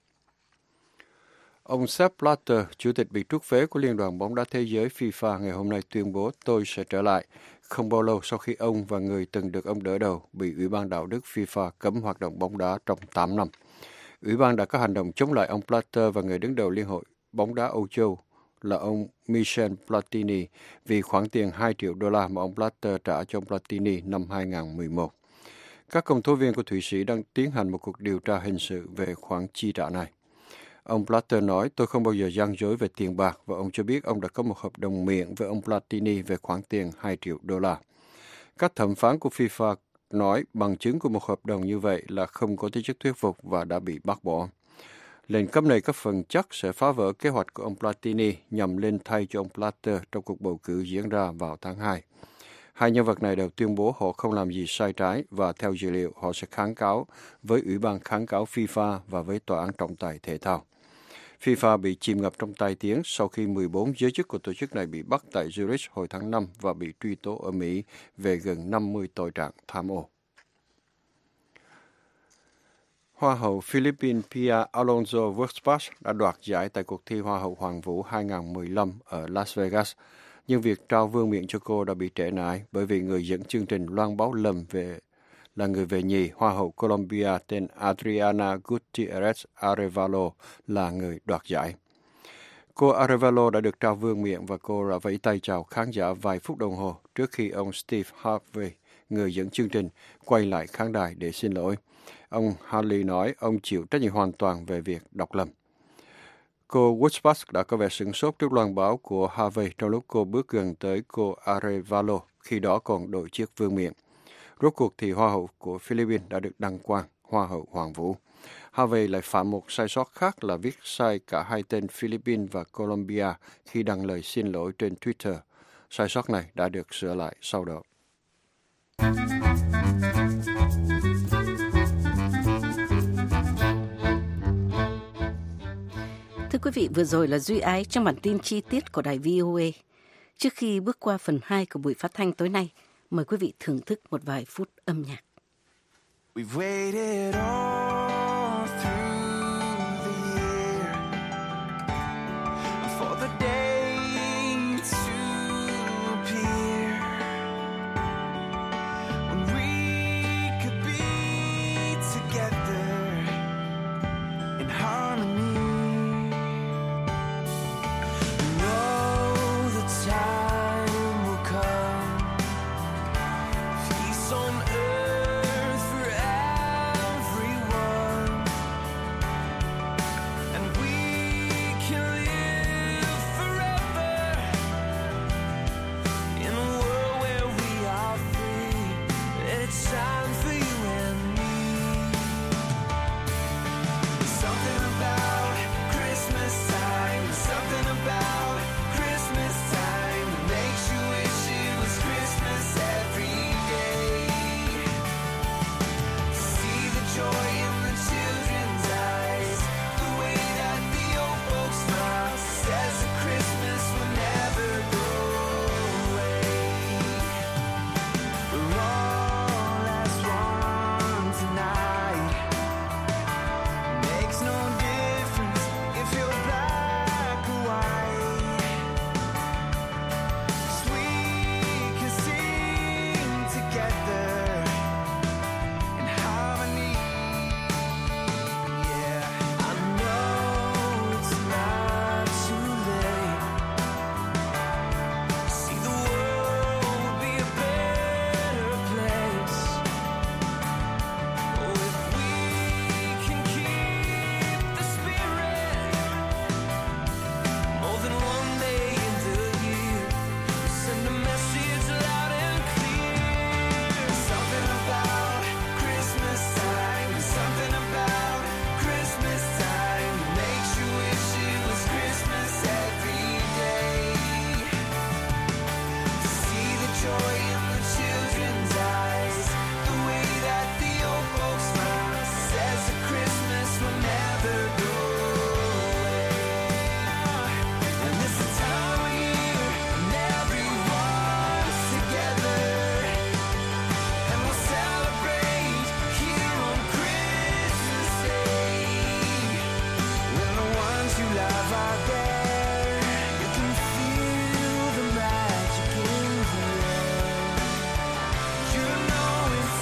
Ông Sepp Blatter, chủ tịch bị truất phế của Liên đoàn bóng đá thế giới FIFA ngày hôm nay tuyên bố tôi sẽ trở lại, không bao lâu sau khi ông và người từng được ông đỡ đầu bị Ủy ban đạo đức FIFA cấm hoạt động bóng đá trong 8 năm. Ủy ban đã có hành động chống lại ông Blatter và người đứng đầu Liên hội bóng đá Âu Châu là ông Michel Platini vì khoản tiền 2 triệu đô la mà ông Blatter trả cho ông Platini năm 2011. Các công tố viên của Thụy Sĩ đang tiến hành một cuộc điều tra hình sự về khoản chi trả này. Ông Blatter nói, tôi không bao giờ gian dối về tiền bạc, và ông cho biết ông đã có một hợp đồng miệng với ông Platini về khoản tiền 2 triệu đô la. Các thẩm phán của FIFA nói bằng chứng của một hợp đồng như vậy là không có tính chất thuyết phục và đã bị bác bỏ. Lệnh cấm này có phần chắc sẽ phá vỡ kế hoạch của ông Platini nhằm lên thay cho ông Blatter trong cuộc bầu cử diễn ra vào tháng 2. Hai nhân vật này đều tuyên bố họ không làm gì sai trái và theo dữ liệu họ sẽ kháng cáo với Ủy ban kháng cáo FIFA và với Tòa án trọng tài thể thao. FIFA bị chìm ngập trong tai tiếng sau khi 14 giới chức của tổ chức này bị bắt tại Zurich hồi tháng 5 và bị truy tố ở Mỹ về gần 50 tội trạng tham ô. Hoa hậu Philippines Pia Alonso Wurzbach đã đoạt giải tại cuộc thi Hoa hậu Hoàng vũ 2015 ở Las Vegas, nhưng việc trao vương miện cho cô đã bị trễ nải bởi vì người dẫn chương trình loan báo lầm là người về nhì, Hoa hậu Colombia tên Adriana Gutierrez Arevalo là người đoạt giải. Cô Arevalo đã được trao vương miện và cô đã vẫy tay chào khán giả vài phút đồng hồ trước khi ông Steve Harvey, người dẫn chương trình, quay lại khán đài để xin lỗi. Ông Harley nói ông chịu trách nhiệm hoàn toàn về việc đọc lầm. Cô Wurzbach đã có vẻ sửng sốt trước loan báo của Harvey trong lúc cô bước gần tới cô Arevalo, khi đó còn đội chiếc vương miện. Rốt cuộc thì Hoa hậu của Philippines đã được đăng quang Hoa hậu Hoàng vũ. Harvey lại phạm một sai sót khác là viết sai cả hai tên Philippines và Colombia khi đăng lời xin lỗi trên Twitter. Sai sót này đã được sửa lại sau đó. Thưa quý vị, vừa rồi là Duy Ái trong bản tin chi tiết của đài VOA. Trước khi bước qua phần 2 của buổi phát thanh tối nay, mời quý vị thưởng thức một vài phút âm nhạc. We've waited all through the year for the day to appear when we could be together in harmony. Know the time will come, peace on earth for everyone, and we can live forever in a world where we are free. It's time for you and me. Something about Christmas time, something about Christmas time that makes you wish it was Christmas every day. See the joy in the children's eyes, the way that the old folks smile, says that Christmas will never go away. We're all as one tonight. Makes no difference if you're black or white. 'Cause we can sing together in harmony. Yeah, I know it's not too late. See, the world would be a better place. Oh, if we can keep the spirit more than one day in the year, send a message loud and clear. Something about Christmas time, something about Christmas time that makes you wish it was Christmas every day. To see the joy in the children's eyes, the way that the old folks smile, says that Christmas will never go away. And it's the time of year when everyone's together, and we'll celebrate here on Christmas Day. When the ones you love are there, you can feel the magic in the air. You know it's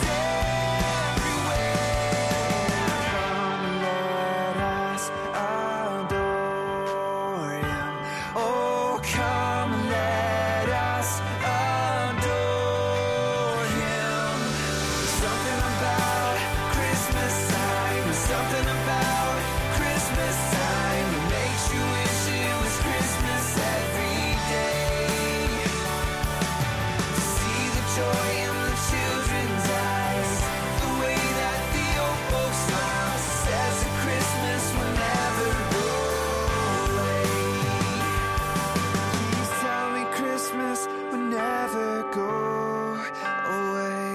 everywhere. Come let us adore Him. Oh, come let us adore Him. Something about Christmas time, something about Christmas time that makes you wish it was Christmas every day. To see the joy in the children's eyes, the way that the old folks smile, says that Christmas will never go away. Please tell me Christmas will never go away.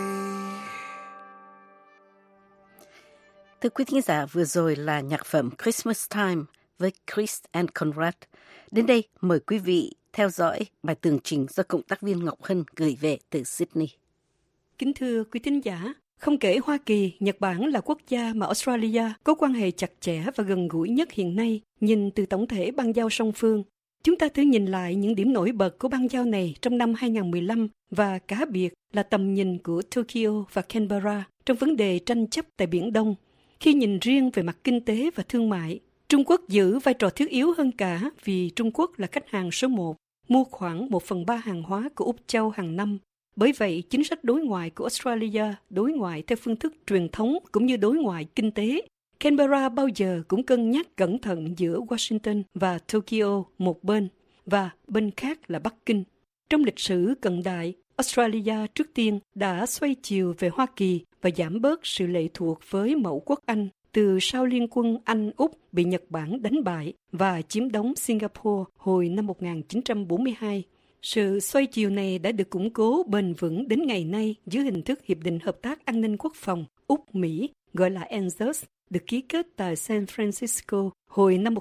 Thưa quý thính giả, vừa rồi là nhạc phẩm Christmas Time với Chris and Conrad. Đến đây, mời quý vị theo dõi bài tường trình do cộng tác viên Ngọc Hân gửi về từ Sydney. Kính thưa quý thính giả, không kể Hoa Kỳ, Nhật Bản là quốc gia mà Australia có quan hệ chặt chẽ và gần gũi nhất hiện nay, nhìn từ tổng thể bang giao song phương. Chúng ta thử nhìn lại những điểm nổi bật của bang giao này trong năm 2015 và cá biệt là tầm nhìn của Tokyo và Canberra trong vấn đề tranh chấp tại Biển Đông. Khi nhìn riêng về mặt kinh tế và thương mại, Trung Quốc giữ vai trò thiết yếu hơn cả vì Trung Quốc là khách hàng số 1, mua khoảng 1/3 hàng hóa của Úc Châu hàng năm. Bởi vậy, chính sách đối ngoại của Australia, đối ngoại theo phương thức truyền thống cũng như đối ngoại kinh tế, Canberra bao giờ cũng cân nhắc cẩn thận giữa Washington và Tokyo một bên, và bên khác là Bắc Kinh. Trong lịch sử cận đại, Australia trước tiên đã xoay chiều về Hoa Kỳ và giảm bớt sự lệ thuộc với mẫu quốc Anh từ sau liên quân Anh-Úc bị Nhật Bản đánh bại và chiếm đóng Singapore hồi năm 1942. Sự xoay chiều này đã được củng cố bền vững đến ngày nay dưới hình thức Hiệp định Hợp tác An ninh Quốc phòng Úc-Mỹ, gọi là ANZUS, được ký kết tại San Francisco hồi năm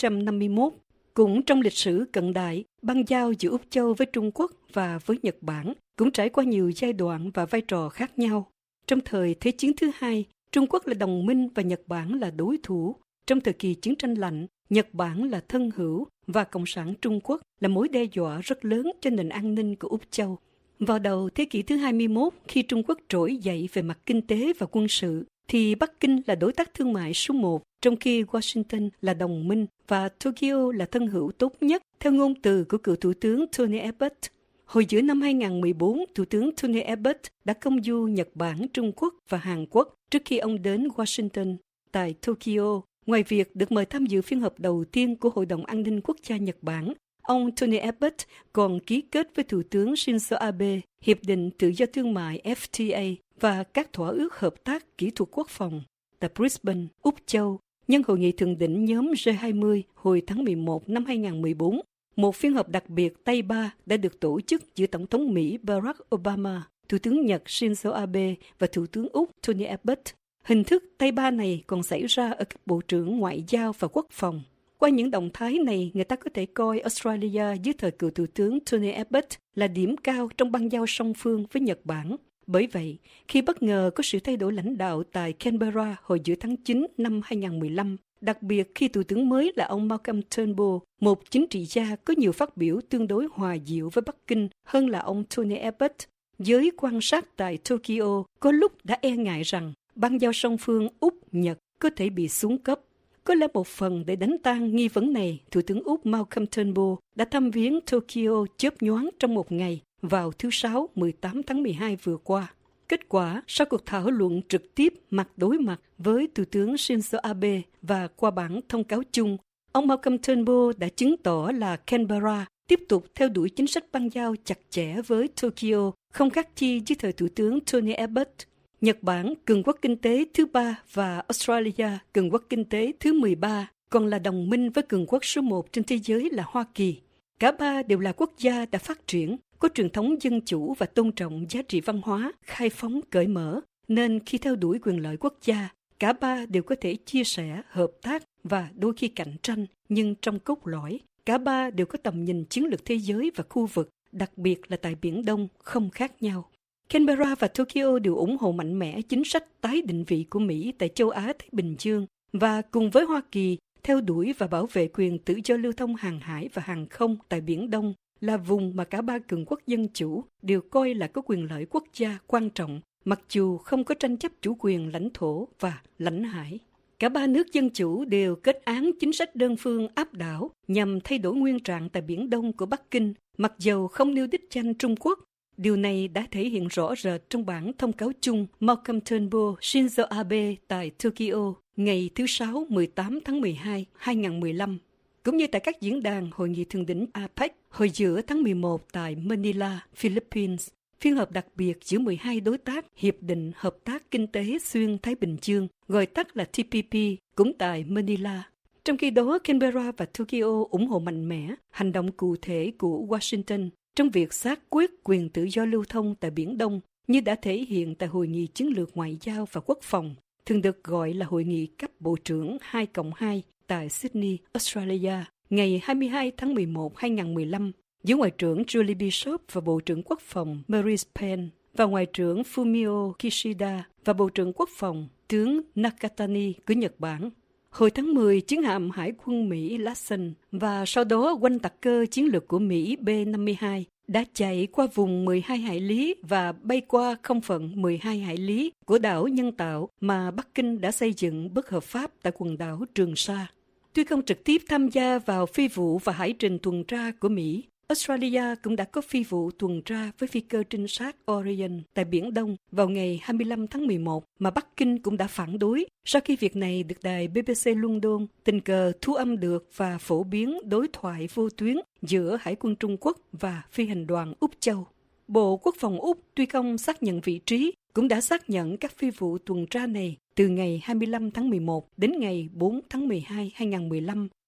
1951. Cũng trong lịch sử cận đại, bang giao giữa Úc Châu với Trung Quốc và với Nhật Bản cũng trải qua nhiều giai đoạn và vai trò khác nhau. Trong thời Thế chiến thứ hai, Trung Quốc là đồng minh và Nhật Bản là đối thủ. Trong thời kỳ chiến tranh lạnh, Nhật Bản là thân hữu và Cộng sản Trung Quốc là mối đe dọa rất lớn cho nền an ninh của Úc Châu. Vào đầu thế kỷ thứ 21, khi Trung Quốc trỗi dậy về mặt kinh tế và quân sự, thì Bắc Kinh là đối tác thương mại số 1, trong khi Washington là đồng minh và Tokyo là thân hữu tốt nhất, theo ngôn từ của cựu Thủ tướng Tony Abbott. Hồi giữa năm 2014, Thủ tướng Tony Abbott đã công du Nhật Bản, Trung Quốc và Hàn Quốc trước khi ông đến Washington. Tại Tokyo, ngoài việc được mời tham dự phiên họp đầu tiên của Hội đồng An ninh Quốc gia Nhật Bản, ông Tony Abbott còn ký kết với Thủ tướng Shinzo Abe Hiệp định Tự do Thương mại FTA và các thỏa ước hợp tác kỹ thuật quốc phòng. Tại Brisbane, Úc Châu, nhân hội nghị thượng đỉnh nhóm G20 hồi tháng 11 năm 2014, một phiên họp đặc biệt Tây Ba đã được tổ chức giữa Tổng thống Mỹ Barack Obama, Thủ tướng Nhật Shinzo Abe và Thủ tướng Úc Tony Abbott. Hình thức Tây Ba này còn xảy ra ở các bộ trưởng ngoại giao và quốc phòng. Qua những động thái này, người ta có thể coi Australia dưới thời cựu Thủ tướng Tony Abbott là điểm cao trong bang giao song phương với Nhật Bản. Bởi vậy, khi bất ngờ có sự thay đổi lãnh đạo tại Canberra hồi giữa tháng 9 năm 2015, đặc biệt khi Thủ tướng mới là ông Malcolm Turnbull, một chính trị gia có nhiều phát biểu tương đối hòa dịu với Bắc Kinh hơn là ông Tony Abbott, giới quan sát tại Tokyo có lúc đã e ngại rằng bang giao song phương Úc-Nhật có thể bị xuống cấp. Có lẽ một phần để đánh tan nghi vấn này, Thủ tướng Úc Malcolm Turnbull đã thăm viếng Tokyo chớp nhoáng trong một ngày vào thứ Sáu 18 tháng 12 vừa qua. Kết quả, sau cuộc thảo luận trực tiếp mặt đối mặt với Thủ tướng Shinzo Abe và qua bản thông cáo chung, ông Malcolm Turnbull đã chứng tỏ là Canberra tiếp tục theo đuổi chính sách bang giao chặt chẽ với Tokyo, không khác chi dưới thời Thủ tướng Tony Abbott. Nhật Bản, cường quốc kinh tế thứ 3 và Australia, cường quốc kinh tế thứ 13, còn là đồng minh với cường quốc số 1 trên thế giới là Hoa Kỳ. Cả ba đều là quốc gia đã phát triển, có truyền thống dân chủ và tôn trọng giá trị văn hóa, khai phóng cởi mở, nên khi theo đuổi quyền lợi quốc gia, cả ba đều có thể chia sẻ, hợp tác và đôi khi cạnh tranh, nhưng trong cốt lõi, cả ba đều có tầm nhìn chiến lược thế giới và khu vực, đặc biệt là tại Biển Đông, không khác nhau. Canberra và Tokyo đều ủng hộ mạnh mẽ chính sách tái định vị của Mỹ tại châu Á-Thái Bình Dương và cùng với Hoa Kỳ theo đuổi và bảo vệ quyền tự do lưu thông hàng hải và hàng không tại Biển Đông, là vùng mà cả ba cường quốc dân chủ đều coi là có quyền lợi quốc gia quan trọng, mặc dù không có tranh chấp chủ quyền lãnh thổ và lãnh hải. Cả ba nước dân chủ đều kết án chính sách đơn phương áp đảo nhằm thay đổi nguyên trạng tại Biển Đông của Bắc Kinh, mặc dầu không nêu đích danh Trung Quốc. Điều này đã thể hiện rõ rệt trong bản thông cáo chung Malcolm Turnbull Shinzo Abe tại Tokyo ngày thứ Sáu 18 tháng 12, 2015, cũng như tại các diễn đàn hội nghị thượng đỉnh APEC hồi giữa tháng 11 tại Manila, Philippines, phiên họp đặc biệt giữa 12 đối tác Hiệp định Hợp tác Kinh tế Xuyên Thái Bình Dương, gọi tắt là TPP, cũng tại Manila. Trong khi đó, Canberra và Tokyo ủng hộ mạnh mẽ hành động cụ thể của Washington trong việc xác quyết quyền tự do lưu thông tại Biển Đông, như đã thể hiện tại Hội nghị Chiến lược Ngoại giao và Quốc phòng, thường được gọi là Hội nghị cấp Bộ trưởng 2+2 tại Sydney, Australia, ngày 22 tháng 11, 2015, giữa Ngoại trưởng Julie Bishop và Bộ trưởng Quốc phòng Marise Payne và Ngoại trưởng Fumio Kishida và Bộ trưởng Quốc phòng tướng Nakatani của Nhật Bản. Hồi tháng 10, chiến hạm Hải quân Mỹ Lassen và sau đó oanh tạc cơ chiến lược của Mỹ B-52 đã chạy qua vùng 12 hải lý và bay qua không phận 12 hải lý của đảo nhân tạo mà Bắc Kinh đã xây dựng bất hợp pháp tại quần đảo Trường Sa. Tuy không trực tiếp tham gia vào phi vụ và hải trình tuần tra của Mỹ, Australia cũng đã có phi vụ tuần tra với phi cơ trinh sát Orion tại Biển Đông vào ngày 25 tháng 11 mà Bắc Kinh cũng đã phản đối sau khi việc này được đài BBC London tình cờ thu âm được và phổ biến đối thoại vô tuyến giữa Hải quân Trung Quốc và phi hành đoàn Úc Châu. Bộ Quốc phòng Úc tuy không xác nhận vị trí, cũng đã xác nhận các phi vụ tuần tra này từ ngày 25 tháng 11 đến ngày 4 tháng 12, 2015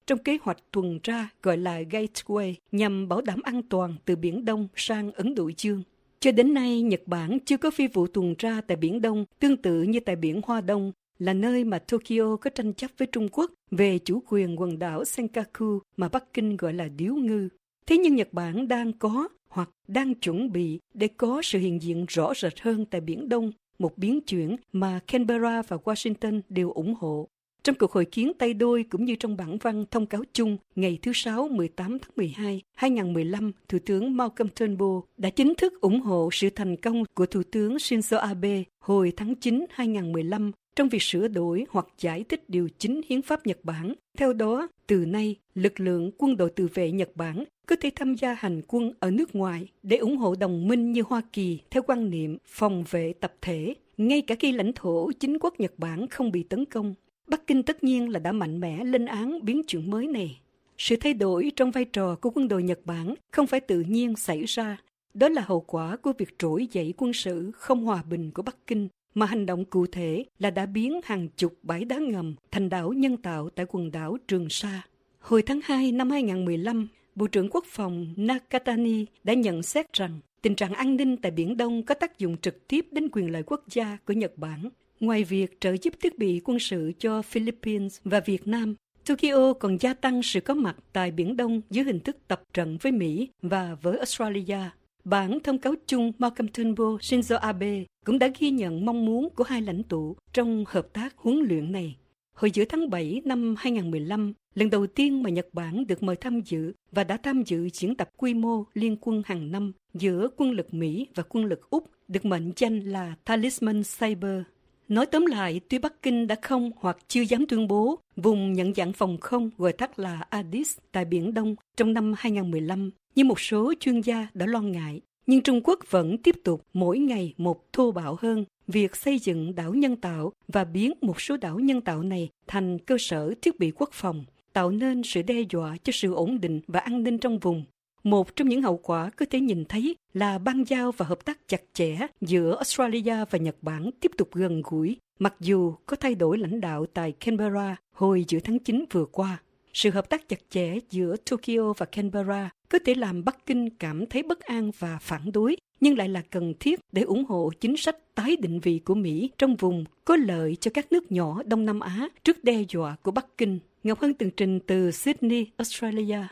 trong kế hoạch tuần tra gọi là Gateway nhằm bảo đảm an toàn từ Biển Đông sang Ấn Độ Dương. Cho đến nay, Nhật Bản chưa có phi vụ tuần tra tại Biển Đông tương tự như tại Biển Hoa Đông, là nơi mà Tokyo có tranh chấp với Trung Quốc về chủ quyền quần đảo Senkaku mà Bắc Kinh gọi là điếu ngư. Thế nhưng Nhật Bản đang có hoặc đang chuẩn bị để có sự hiện diện rõ rệt hơn tại Biển Đông, một biến chuyển mà Canberra và Washington đều ủng hộ. Trong cuộc hội kiến tay đôi cũng như trong bản văn thông cáo chung ngày thứ Sáu 18 tháng 12, 2015, Thủ tướng Malcolm Turnbull đã chính thức ủng hộ sự thành công của Thủ tướng Shinzo Abe hồi tháng 9, 2015 trong việc sửa đổi hoặc giải thích điều 9 hiến pháp Nhật Bản. Theo đó, từ nay, lực lượng quân đội tự vệ Nhật Bản có thể tham gia hành quân ở nước ngoài để ủng hộ đồng minh như Hoa Kỳ theo quan niệm phòng vệ tập thể, ngay cả khi lãnh thổ chính quốc Nhật Bản không bị tấn công. Bắc Kinh tất nhiên là đã mạnh mẽ lên án biến chuyển mới này. Sự thay đổi trong vai trò của quân đội Nhật Bản không phải tự nhiên xảy ra. Đó là hậu quả của việc trỗi dậy quân sự không hòa bình của Bắc Kinh, mà hành động cụ thể là đã biến hàng chục bãi đá ngầm thành đảo nhân tạo tại quần đảo Trường Sa. Hồi tháng 2 năm 2015, Bộ trưởng Quốc phòng Nakatani đã nhận xét rằng tình trạng an ninh tại Biển Đông có tác dụng trực tiếp đến quyền lợi quốc gia của Nhật Bản. Ngoài việc trợ giúp thiết bị quân sự cho Philippines và Việt Nam, Tokyo còn gia tăng sự có mặt tại Biển Đông dưới hình thức tập trận với Mỹ và với Australia. Bản thông cáo chung Malcolm Turnbull Shinzo Abe cũng đã ghi nhận mong muốn của hai lãnh tụ trong hợp tác huấn luyện này. Hồi giữa tháng 7 năm 2015, lần đầu tiên mà Nhật Bản được mời tham dự và đã tham dự diễn tập quy mô liên quân hàng năm giữa quân lực Mỹ và quân lực Úc, được mệnh danh là Talisman Sabre. Nói tóm lại, tuy Bắc Kinh đã không hoặc chưa dám tuyên bố vùng nhận dạng phòng không gọi tắt là ADIS tại Biển Đông trong năm 2015, như một số chuyên gia đã lo ngại, nhưng Trung Quốc vẫn tiếp tục mỗi ngày một thô bạo hơn việc xây dựng đảo nhân tạo và biến một số đảo nhân tạo này thành cơ sở thiết bị quốc phòng, tạo nên sự đe dọa cho sự ổn định và an ninh trong vùng. Một trong những hậu quả có thể nhìn thấy là bang giao và hợp tác chặt chẽ giữa Australia và Nhật Bản tiếp tục gần gũi, mặc dù có thay đổi lãnh đạo tại Canberra hồi giữa tháng 9 vừa qua. Sự hợp tác chặt chẽ giữa Tokyo và Canberra có thể làm Bắc Kinh cảm thấy bất an và phản đối, nhưng lại là cần thiết để ủng hộ chính sách tái định vị của Mỹ trong vùng, có lợi cho các nước nhỏ Đông Nam Á trước đe dọa của Bắc Kinh. Ngọc Hân tường trình từ Sydney, Australia.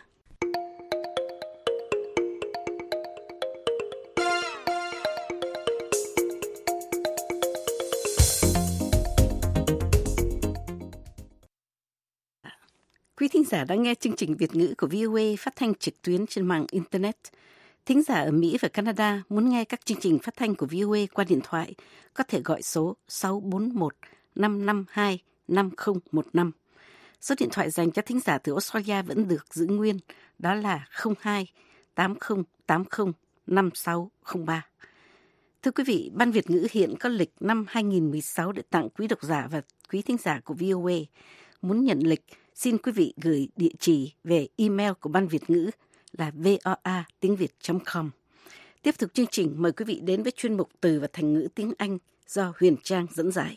Quý thính giả đang nghe chương trình Việt ngữ của VOA phát thanh trực tuyến trên mạng Internet. Thính giả ở Mỹ và Canada muốn nghe các chương trình phát thanh của VOA qua điện thoại có thể gọi số 641-552-5015. Số điện thoại dành cho thính giả từ Australia vẫn được giữ nguyên, đó là 02-8080-5603. Thưa quý vị, Ban Việt ngữ hiện có lịch năm 2016 để tặng quý độc giả và quý thính giả của VOA. Muốn nhận lịch, xin quý vị gửi địa chỉ về email của Ban Việt ngữ là voa@tiếng.com. Tiếp tục chương trình, mời quý vị đến với chuyên mục Từ và Thành ngữ tiếng Anh do Huyền Trang dẫn giải.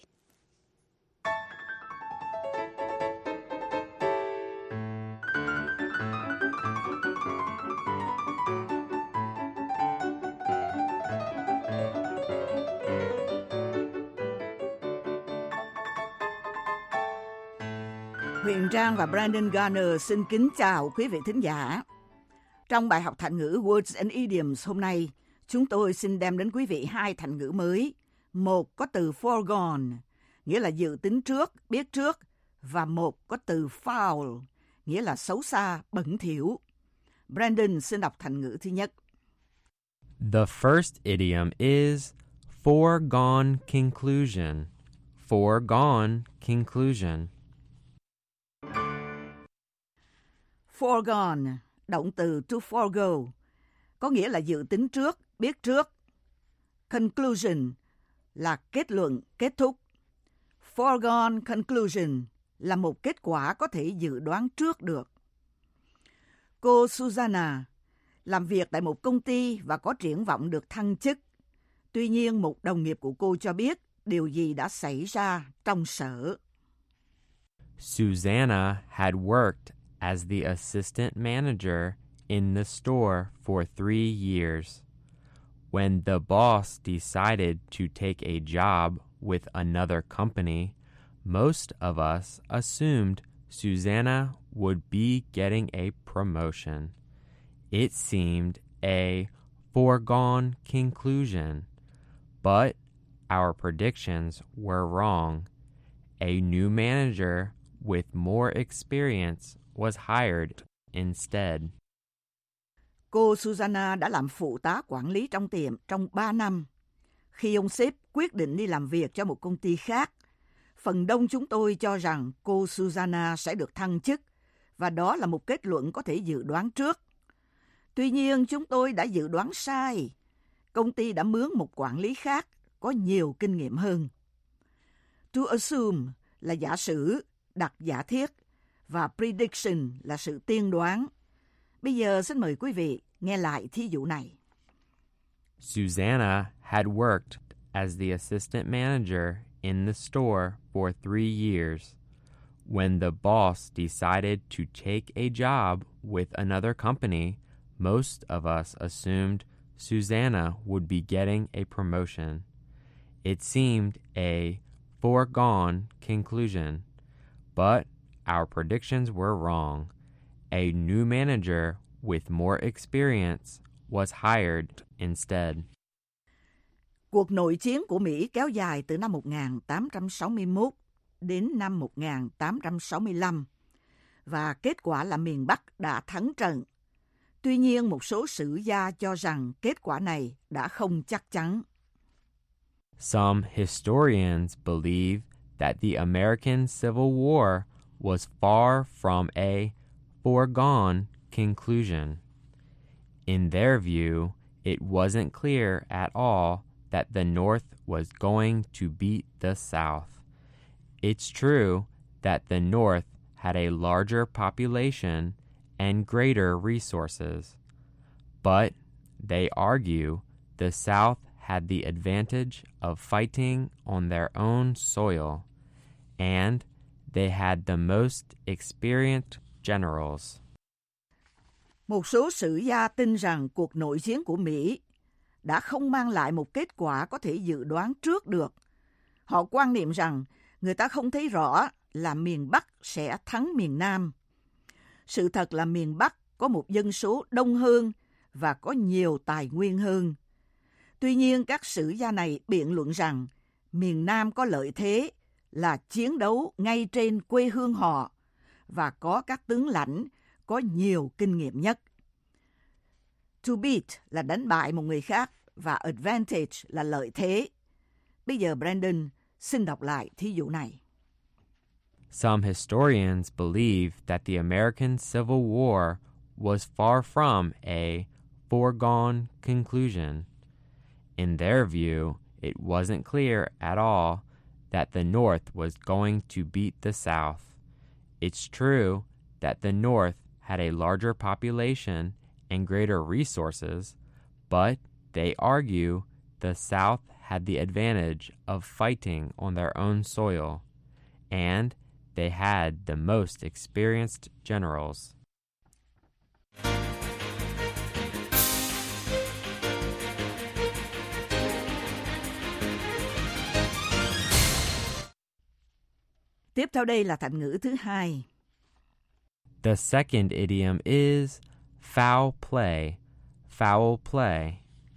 Huyền Trang và Brandon Garner xin kính chào quý vị thính giả. Trong bài học thành ngữ Words and Idioms hôm nay, chúng tôi xin đem đến quý vị hai thành ngữ mới. Một có từ foregone, nghĩa là dự tính trước, biết trước, và một có từ foul, nghĩa là xấu xa, bẩn thỉu. Brandon xin đọc thành ngữ thứ nhất. The first idiom is foregone conclusion. Foregone conclusion. Foregone, động từ to forego, có nghĩa là dự tính trước, biết trước. Conclusion là kết luận, kết thúc. Foregone conclusion là một kết quả có thể dự đoán trước được. Cô Susanna làm việc tại một công ty và có triển vọng được thăng chức. Tuy nhiên, một đồng nghiệp của cô cho biết điều gì đã xảy ra trong sở. Susanna had worked as the assistant manager in the store for 3 years. When the boss decided to take a job with another company, most of us assumed Susanna would be getting a promotion. It seemed a foregone conclusion, but our predictions were wrong. A new manager with more experience was hired instead. Cô Susanna đã làm phụ tá quản lý trong tiệm trong 3 năm. Khi ông sếp quyết định đi làm việc cho một công ty khác, phần đông chúng tôi cho rằng cô Susanna sẽ được thăng chức, và đó là một kết luận có thể dự đoán trước. Tuy nhiên, chúng tôi đã dự đoán sai. Công ty đã mướn một quản lý khác có nhiều kinh nghiệm hơn. To assume là giả sử, đặt giả thiết, và prediction là sự tiên đoán. Bây giờ xin mời quý vị nghe lại thí dụ này. Susanna had worked as the assistant manager in the store for 3 years. When the boss decided to take a job with another company, most of us assumed Susanna would be getting a promotion. It seemed a foregone conclusion, but our predictions were wrong. A new manager with more experience was hired instead. Cuộc nội chiến của Mỹ kéo dài từ năm 1861 đến năm 1865, và kết quả là miền Bắc đã thắng trận. Tuy nhiên, một số sử gia cho rằng kết quả này đã không chắc chắn. Some historians believe that the American Civil War was far from a foregone conclusion. In their view, it wasn't clear at all that the North was going to beat the South. It's true that the North had a larger population and greater resources, but they argue the South had the advantage of fighting on their own soil, and they had the most experienced generals. Một số sử gia tin rằng cuộc nội chiến của Mỹ đã không mang lại một kết quả có thể dự đoán trước được. Họ quan niệm rằng người ta không thấy rõ là miền Bắc sẽ thắng miền Nam. Sự thật là miền Bắc có một dân số đông hơn và có nhiều tài nguyên hơn. Tuy nhiên, các sử gia này biện luận rằng miền Nam có lợi thế là chiến đấu ngay trên quê hương họ và có các tướng lãnh có nhiều kinh nghiệm nhất. To beat là đánh bại một người khác và advantage là lợi thế. Bây giờ Brandon xin đọc lại thí dụ này. Some historians believe that the American Civil War was far from a foregone conclusion. In their view, it wasn't clear at all that the North was going to beat the South. It's true that the North had a larger population and greater resources, but they argue the South had the advantage of fighting on their own soil, and they had the most experienced generals. Tiếp theo đây là thành ngữ thứ hai. The second idiom is foul play. Foul play.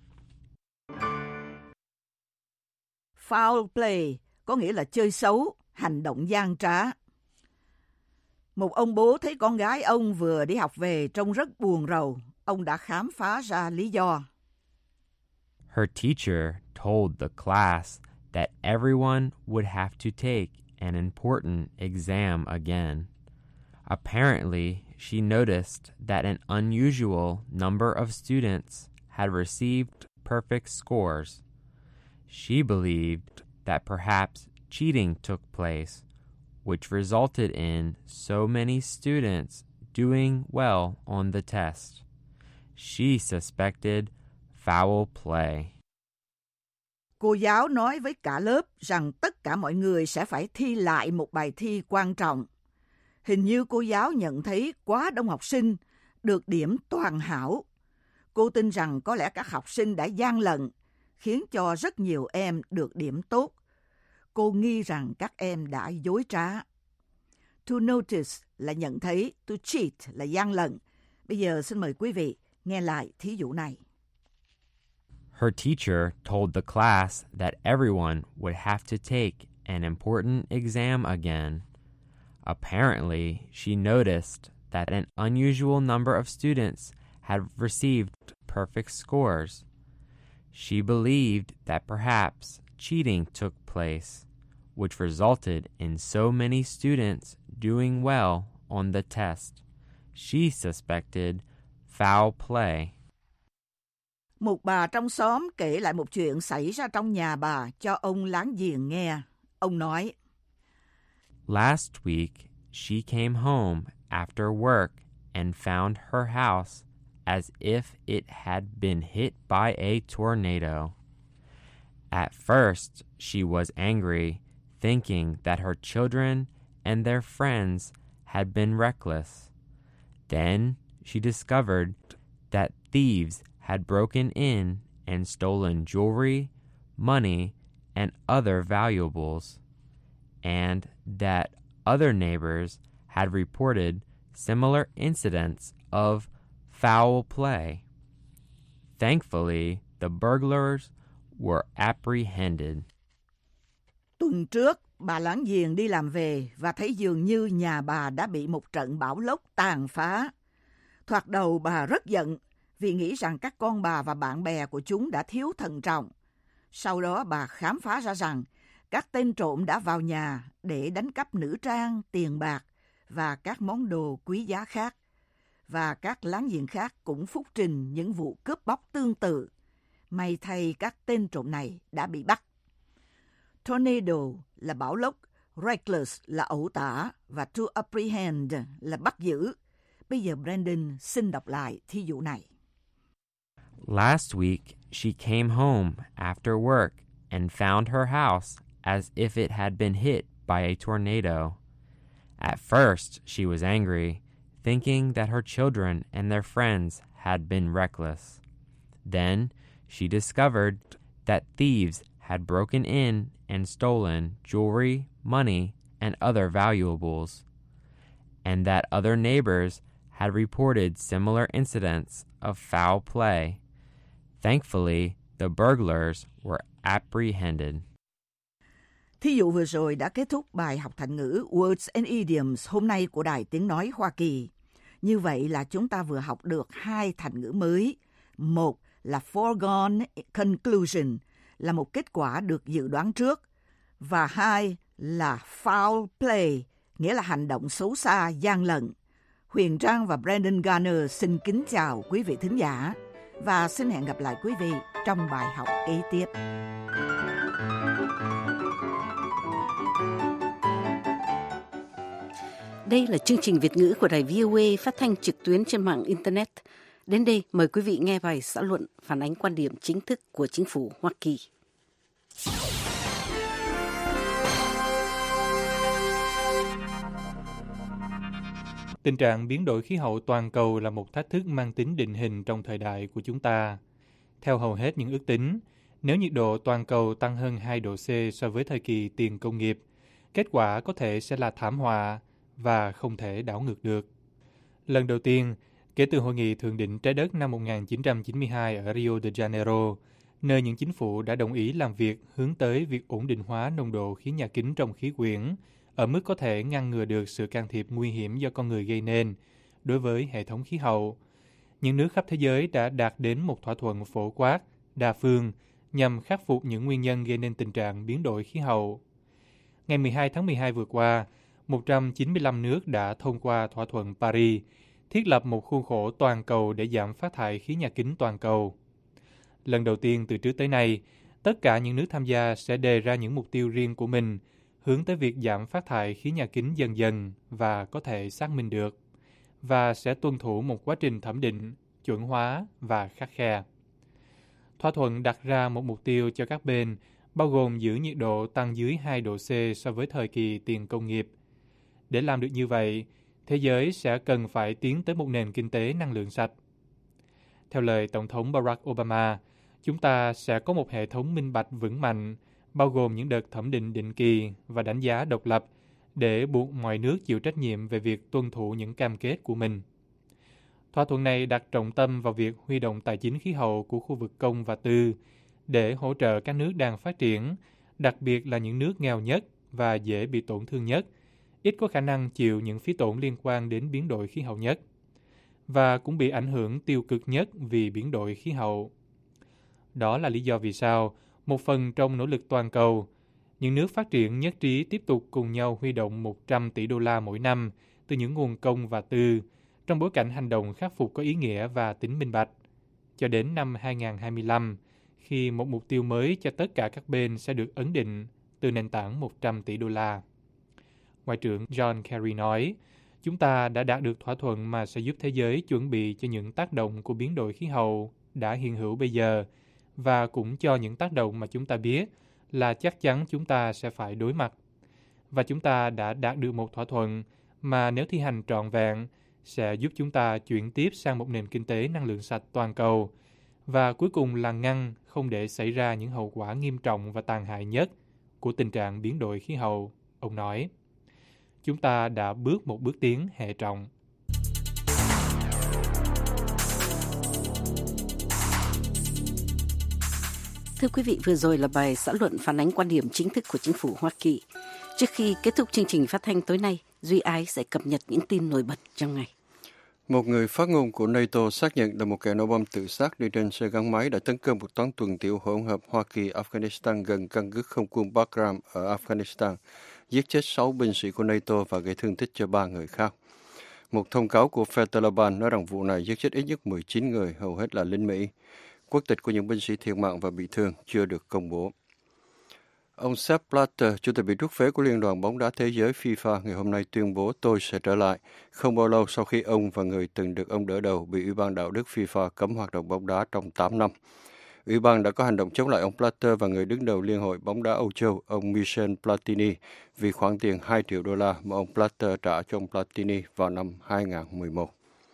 Foul play có nghĩa là chơi xấu, hành động gian trá. Một ông bố thấy con gái ông vừa đi học về trông rất buồn rầu. Ông đã khám phá ra lý do. Her teacher told the class that everyone would have to take an important exam again. Apparently, she noticed that an unusual number of students had received perfect scores. She believed that perhaps cheating took place, which resulted in so many students doing well on the test. She suspected foul play. Cô giáo nói với cả lớp rằng tất cả mọi người sẽ phải thi lại một bài thi quan trọng. Hình như cô giáo nhận thấy quá đông học sinh được điểm toàn hảo. Cô tin rằng có lẽ các học sinh đã gian lận, khiến cho rất nhiều em được điểm tốt. Cô nghi rằng các em đã dối trá. To notice là nhận thấy, to cheat là gian lận. Bây giờ xin mời quý vị nghe lại thí dụ này. Her teacher told the class that everyone would have to take an important exam again. Apparently, she noticed that an unusual number of students had received perfect scores. She believed that perhaps cheating took place, which resulted in so many students doing well on the test. She suspected foul play. Một bà trong xóm kể lại một chuyện xảy ra trong nhà bà cho ông láng giềng nghe. Ông nói, Last week, she came home after work and found her house as if it had been hit by a tornado. At first, she was angry, thinking that her children and their friends had been reckless. Then she discovered that thieves had broken in and stolen jewelry, money, and other valuables, and that other neighbors had reported similar incidents of foul play. Thankfully, the burglars were apprehended. tuần trước, bà láng giềng đi làm về và thấy dường như nhà bà đã bị một trận bão lốc tàn phá. Thoạt đầu bà rất giận vì nghĩ rằng các con bà và bạn bè của chúng đã thiếu thận trọng. Sau đó bà khám phá ra rằng các tên trộm đã vào nhà để đánh cắp nữ trang, tiền bạc và các món đồ quý giá khác. Và các láng giềng khác cũng phúc trình những vụ cướp bóc tương tự. May thay các tên trộm này đã bị bắt. Tornado là bão lốc, reckless là ẩu tả và to apprehend là bắt giữ. Bây giờ Brandon xin đọc lại thí dụ này. Last week, she came home after work and found her house as if it had been hit by a tornado. At first, she was angry, thinking that her children and their friends had been reckless. Then, she discovered that thieves had broken in and stolen jewelry, money, and other valuables, and that other neighbors had reported similar incidents of foul play. Thankfully, the burglars were apprehended. Thí dụ vừa rồi đã kết thúc bài học thành ngữ Words and Idioms hôm nay của Đài Tiếng Nói Hoa Kỳ. Như vậy là chúng ta vừa học được 2 thành ngữ mới. Một là foregone conclusion, là một kết quả được dự đoán trước. Và 2 là foul play, nghĩa là hành động xấu xa, gian lận. Huyền Trang và Brandon Garner xin kính chào quý vị thính giả và xin hẹn gặp lại quý vị trong bài học kế tiếp. Đây là chương trình Việt ngữ của Đài VOA phát thanh trực tuyến trên mạng Internet. Đến đây, mời quý vị nghe bài xã luận phản ánh quan điểm chính thức của chính phủ Hoa Kỳ. Tình trạng biến đổi khí hậu toàn cầu là một thách thức mang tính định hình trong thời đại của chúng ta. Theo hầu hết những ước tính, nếu nhiệt độ toàn cầu tăng hơn 2 độ C so với thời kỳ tiền công nghiệp, kết quả có thể sẽ là thảm họa và không thể đảo ngược được. Lần đầu tiên, kể từ Hội nghị Thượng đỉnh Trái đất năm 1992 ở Rio de Janeiro, nơi những chính phủ đã đồng ý làm việc hướng tới việc ổn định hóa nồng độ khí nhà kính trong khí quyển, ở mức có thể ngăn ngừa được sự can thiệp nguy hiểm do con người gây nên đối với hệ thống khí hậu. Những nước khắp thế giới đã đạt đến một thỏa thuận phổ quát, đa phương nhằm khắc phục những nguyên nhân gây nên tình trạng biến đổi khí hậu. Ngày 12 tháng 12 vừa qua, 195 nước đã thông qua thỏa thuận Paris, thiết lập một khuôn khổ toàn cầu để giảm phát thải khí nhà kính toàn cầu. Lần đầu tiên từ trước tới nay, tất cả những nước tham gia sẽ đề ra những mục tiêu riêng của mình, hướng tới việc giảm phát thải khí nhà kính dần dần và có thể xác minh được, và sẽ tuân thủ một quá trình thẩm định, chuẩn hóa và khắt khe. Thỏa thuận đặt ra một mục tiêu cho các bên, bao gồm giữ nhiệt độ tăng dưới 2 độ C so với thời kỳ tiền công nghiệp. Để làm được như vậy, thế giới sẽ cần phải tiến tới một nền kinh tế năng lượng sạch. Theo lời Tổng thống Barack Obama, chúng ta sẽ có một hệ thống minh bạch vững mạnh, bao gồm những đợt thẩm định định kỳ và đánh giá độc lập để buộc mọi nước chịu trách nhiệm về việc tuân thủ những cam kết của mình. Thỏa thuận này đặt trọng tâm vào việc huy động tài chính khí hậu của khu vực công và tư để hỗ trợ các nước đang phát triển, đặc biệt là những nước nghèo nhất và dễ bị tổn thương nhất, ít có khả năng chịu những phí tổn liên quan đến biến đổi khí hậu nhất, và cũng bị ảnh hưởng tiêu cực nhất vì biến đổi khí hậu. Đó là lý do vì sao, một phần trong nỗ lực toàn cầu, những nước phát triển nhất trí tiếp tục cùng nhau huy động 100 tỷ đô la mỗi năm từ những nguồn công và tư trong bối cảnh hành động khắc phục có ý nghĩa và tính minh bạch, cho đến năm 2025, khi một mục tiêu mới cho tất cả các bên sẽ được ấn định từ nền tảng 100 tỷ đô la. Ngoại trưởng John Kerry nói, chúng ta đã đạt được thỏa thuận mà sẽ giúp thế giới chuẩn bị cho những tác động của biến đổi khí hậu đã hiện hữu bây giờ, và cũng cho những tác động mà chúng ta biết là chắc chắn chúng ta sẽ phải đối mặt. Và chúng ta đã đạt được một thỏa thuận mà nếu thi hành trọn vẹn sẽ giúp chúng ta chuyển tiếp sang một nền kinh tế năng lượng sạch toàn cầu, và cuối cùng là ngăn không để xảy ra những hậu quả nghiêm trọng và tàn hại nhất của tình trạng biến đổi khí hậu, ông nói. Chúng ta đã bước một bước tiến hệ trọng. Thưa quý vị, vừa rồi là bài xã luận phản ánh quan điểm chính thức của chính phủ Hoa Kỳ. Trước khi kết thúc chương trình phát thanh tối nay, Duy Ái sẽ cập nhật những tin nổi bật trong ngày. Một người phát ngôn của NATO xác nhận là một kẻ nổ bom tự sát đi trên xe gắn máy đã tấn công một toán tuần tiễu hỗn hợp Hoa Kỳ-Afghanistan gần căn cứ không quân Bagram ở Afghanistan, giết chết 6 binh sĩ của NATO và gây thương tích cho 3 người khác. Một thông cáo của phe Taliban nói rằng vụ này giết chết ít nhất 19 người, hầu hết là lính Mỹ. Quốc tịch của những binh sĩ thiệt mạng và bị thương chưa được công bố. Ông Sepp Blatter, chủ tịch bị rút phế của Liên đoàn bóng đá thế giới FIFA, ngày hôm nay tuyên bố tôi sẽ trở lại, không bao lâu sau khi ông và người từng được ông đỡ đầu bị Ủy ban đạo đức FIFA cấm hoạt động bóng đá trong 8 năm. Ủy ban đã có hành động chống lại ông Blatter và người đứng đầu Liên hội bóng đá Âu Châu, ông Michel Platini, vì khoản tiền 2 triệu đô la mà ông Blatter trả cho ông Platini vào năm 2011.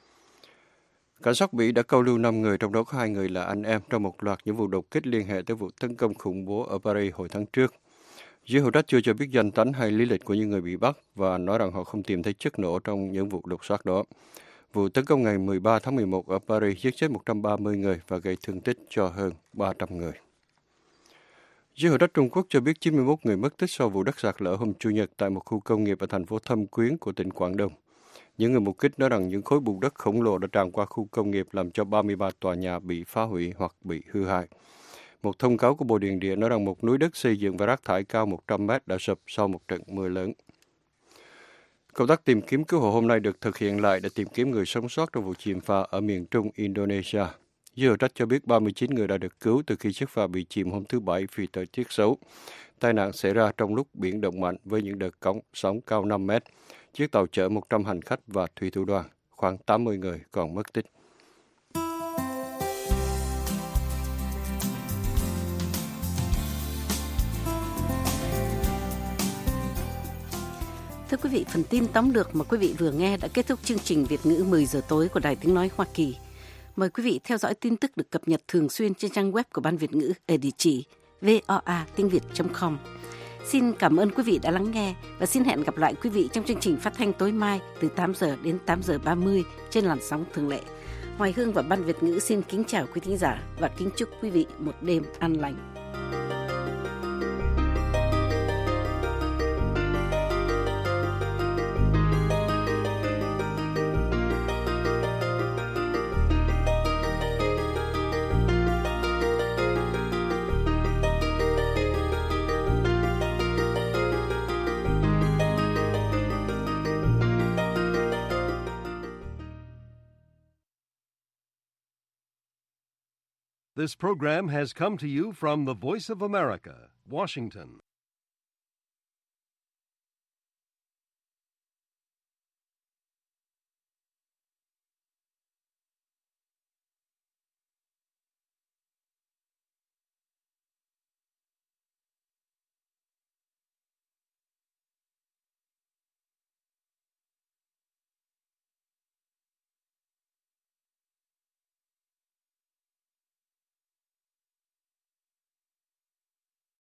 Cảnh sát Mỹ đã câu lưu 5 người, trong đó có 2 người là anh em, trong một loạt những vụ đột kích liên hệ tới vụ tấn công khủng bố ở Paris hồi tháng trước. Giới hữu trách chưa cho biết danh tánh hay lý lịch của những người bị bắt và nói rằng họ không tìm thấy chất nổ trong những vụ đột xác đó. Vụ tấn công ngày 13 tháng 11 ở Paris giết chết 130 người và gây thương tích cho hơn 300 người. Giới hữu trách Trung Quốc cho biết 91 người mất tích sau vụ đất sạt lở hôm Chủ nhật tại một khu công nghiệp ở thành phố Thâm Quyến của tỉnh Quảng Đông. Những người mục kích nói rằng những khối bùn đất khổng lồ đã tràn qua khu công nghiệp làm cho 33 tòa nhà bị phá hủy hoặc bị hư hại. Một thông cáo của Bộ Điện địa nói rằng một núi đất xây dựng và rác thải cao 100 mét đã sụp sau một trận mưa lớn. Công tác tìm kiếm cứu hộ hôm nay được thực hiện lại để tìm kiếm người sống sót trong vụ chìm phà ở miền trung Indonesia. Giới hữu trách cho biết 39 người đã được cứu từ khi chiếc phà bị chìm hôm thứ Bảy vì thời tiết xấu. Tai nạn xảy ra trong lúc biển động mạnh với những đợt sóng cao 5 mét. Chiếc tàu chở 100 hành khách và thủy thủ đoàn, khoảng 80 người còn mất tích. Thưa quý vị, phần tin tóm lược mà quý vị vừa nghe đã kết thúc chương trình Việt ngữ 10 giờ tối của Đài Tiếng Nói Hoa Kỳ. Mời quý vị theo dõi tin tức được cập nhật thường xuyên trên trang web của Ban Việt ngữ ở địa chỉ voa.tiếng.com. Xin cảm ơn quý vị đã lắng nghe và xin hẹn gặp lại quý vị trong chương trình phát thanh tối mai từ 8 giờ đến 8 giờ 30 trên làn sóng thường lệ. Hoài Hương và Ban Việt ngữ xin kính chào quý thính giả và kính chúc quý vị một đêm an lành. This program has come to you from the Voice of America, Washington.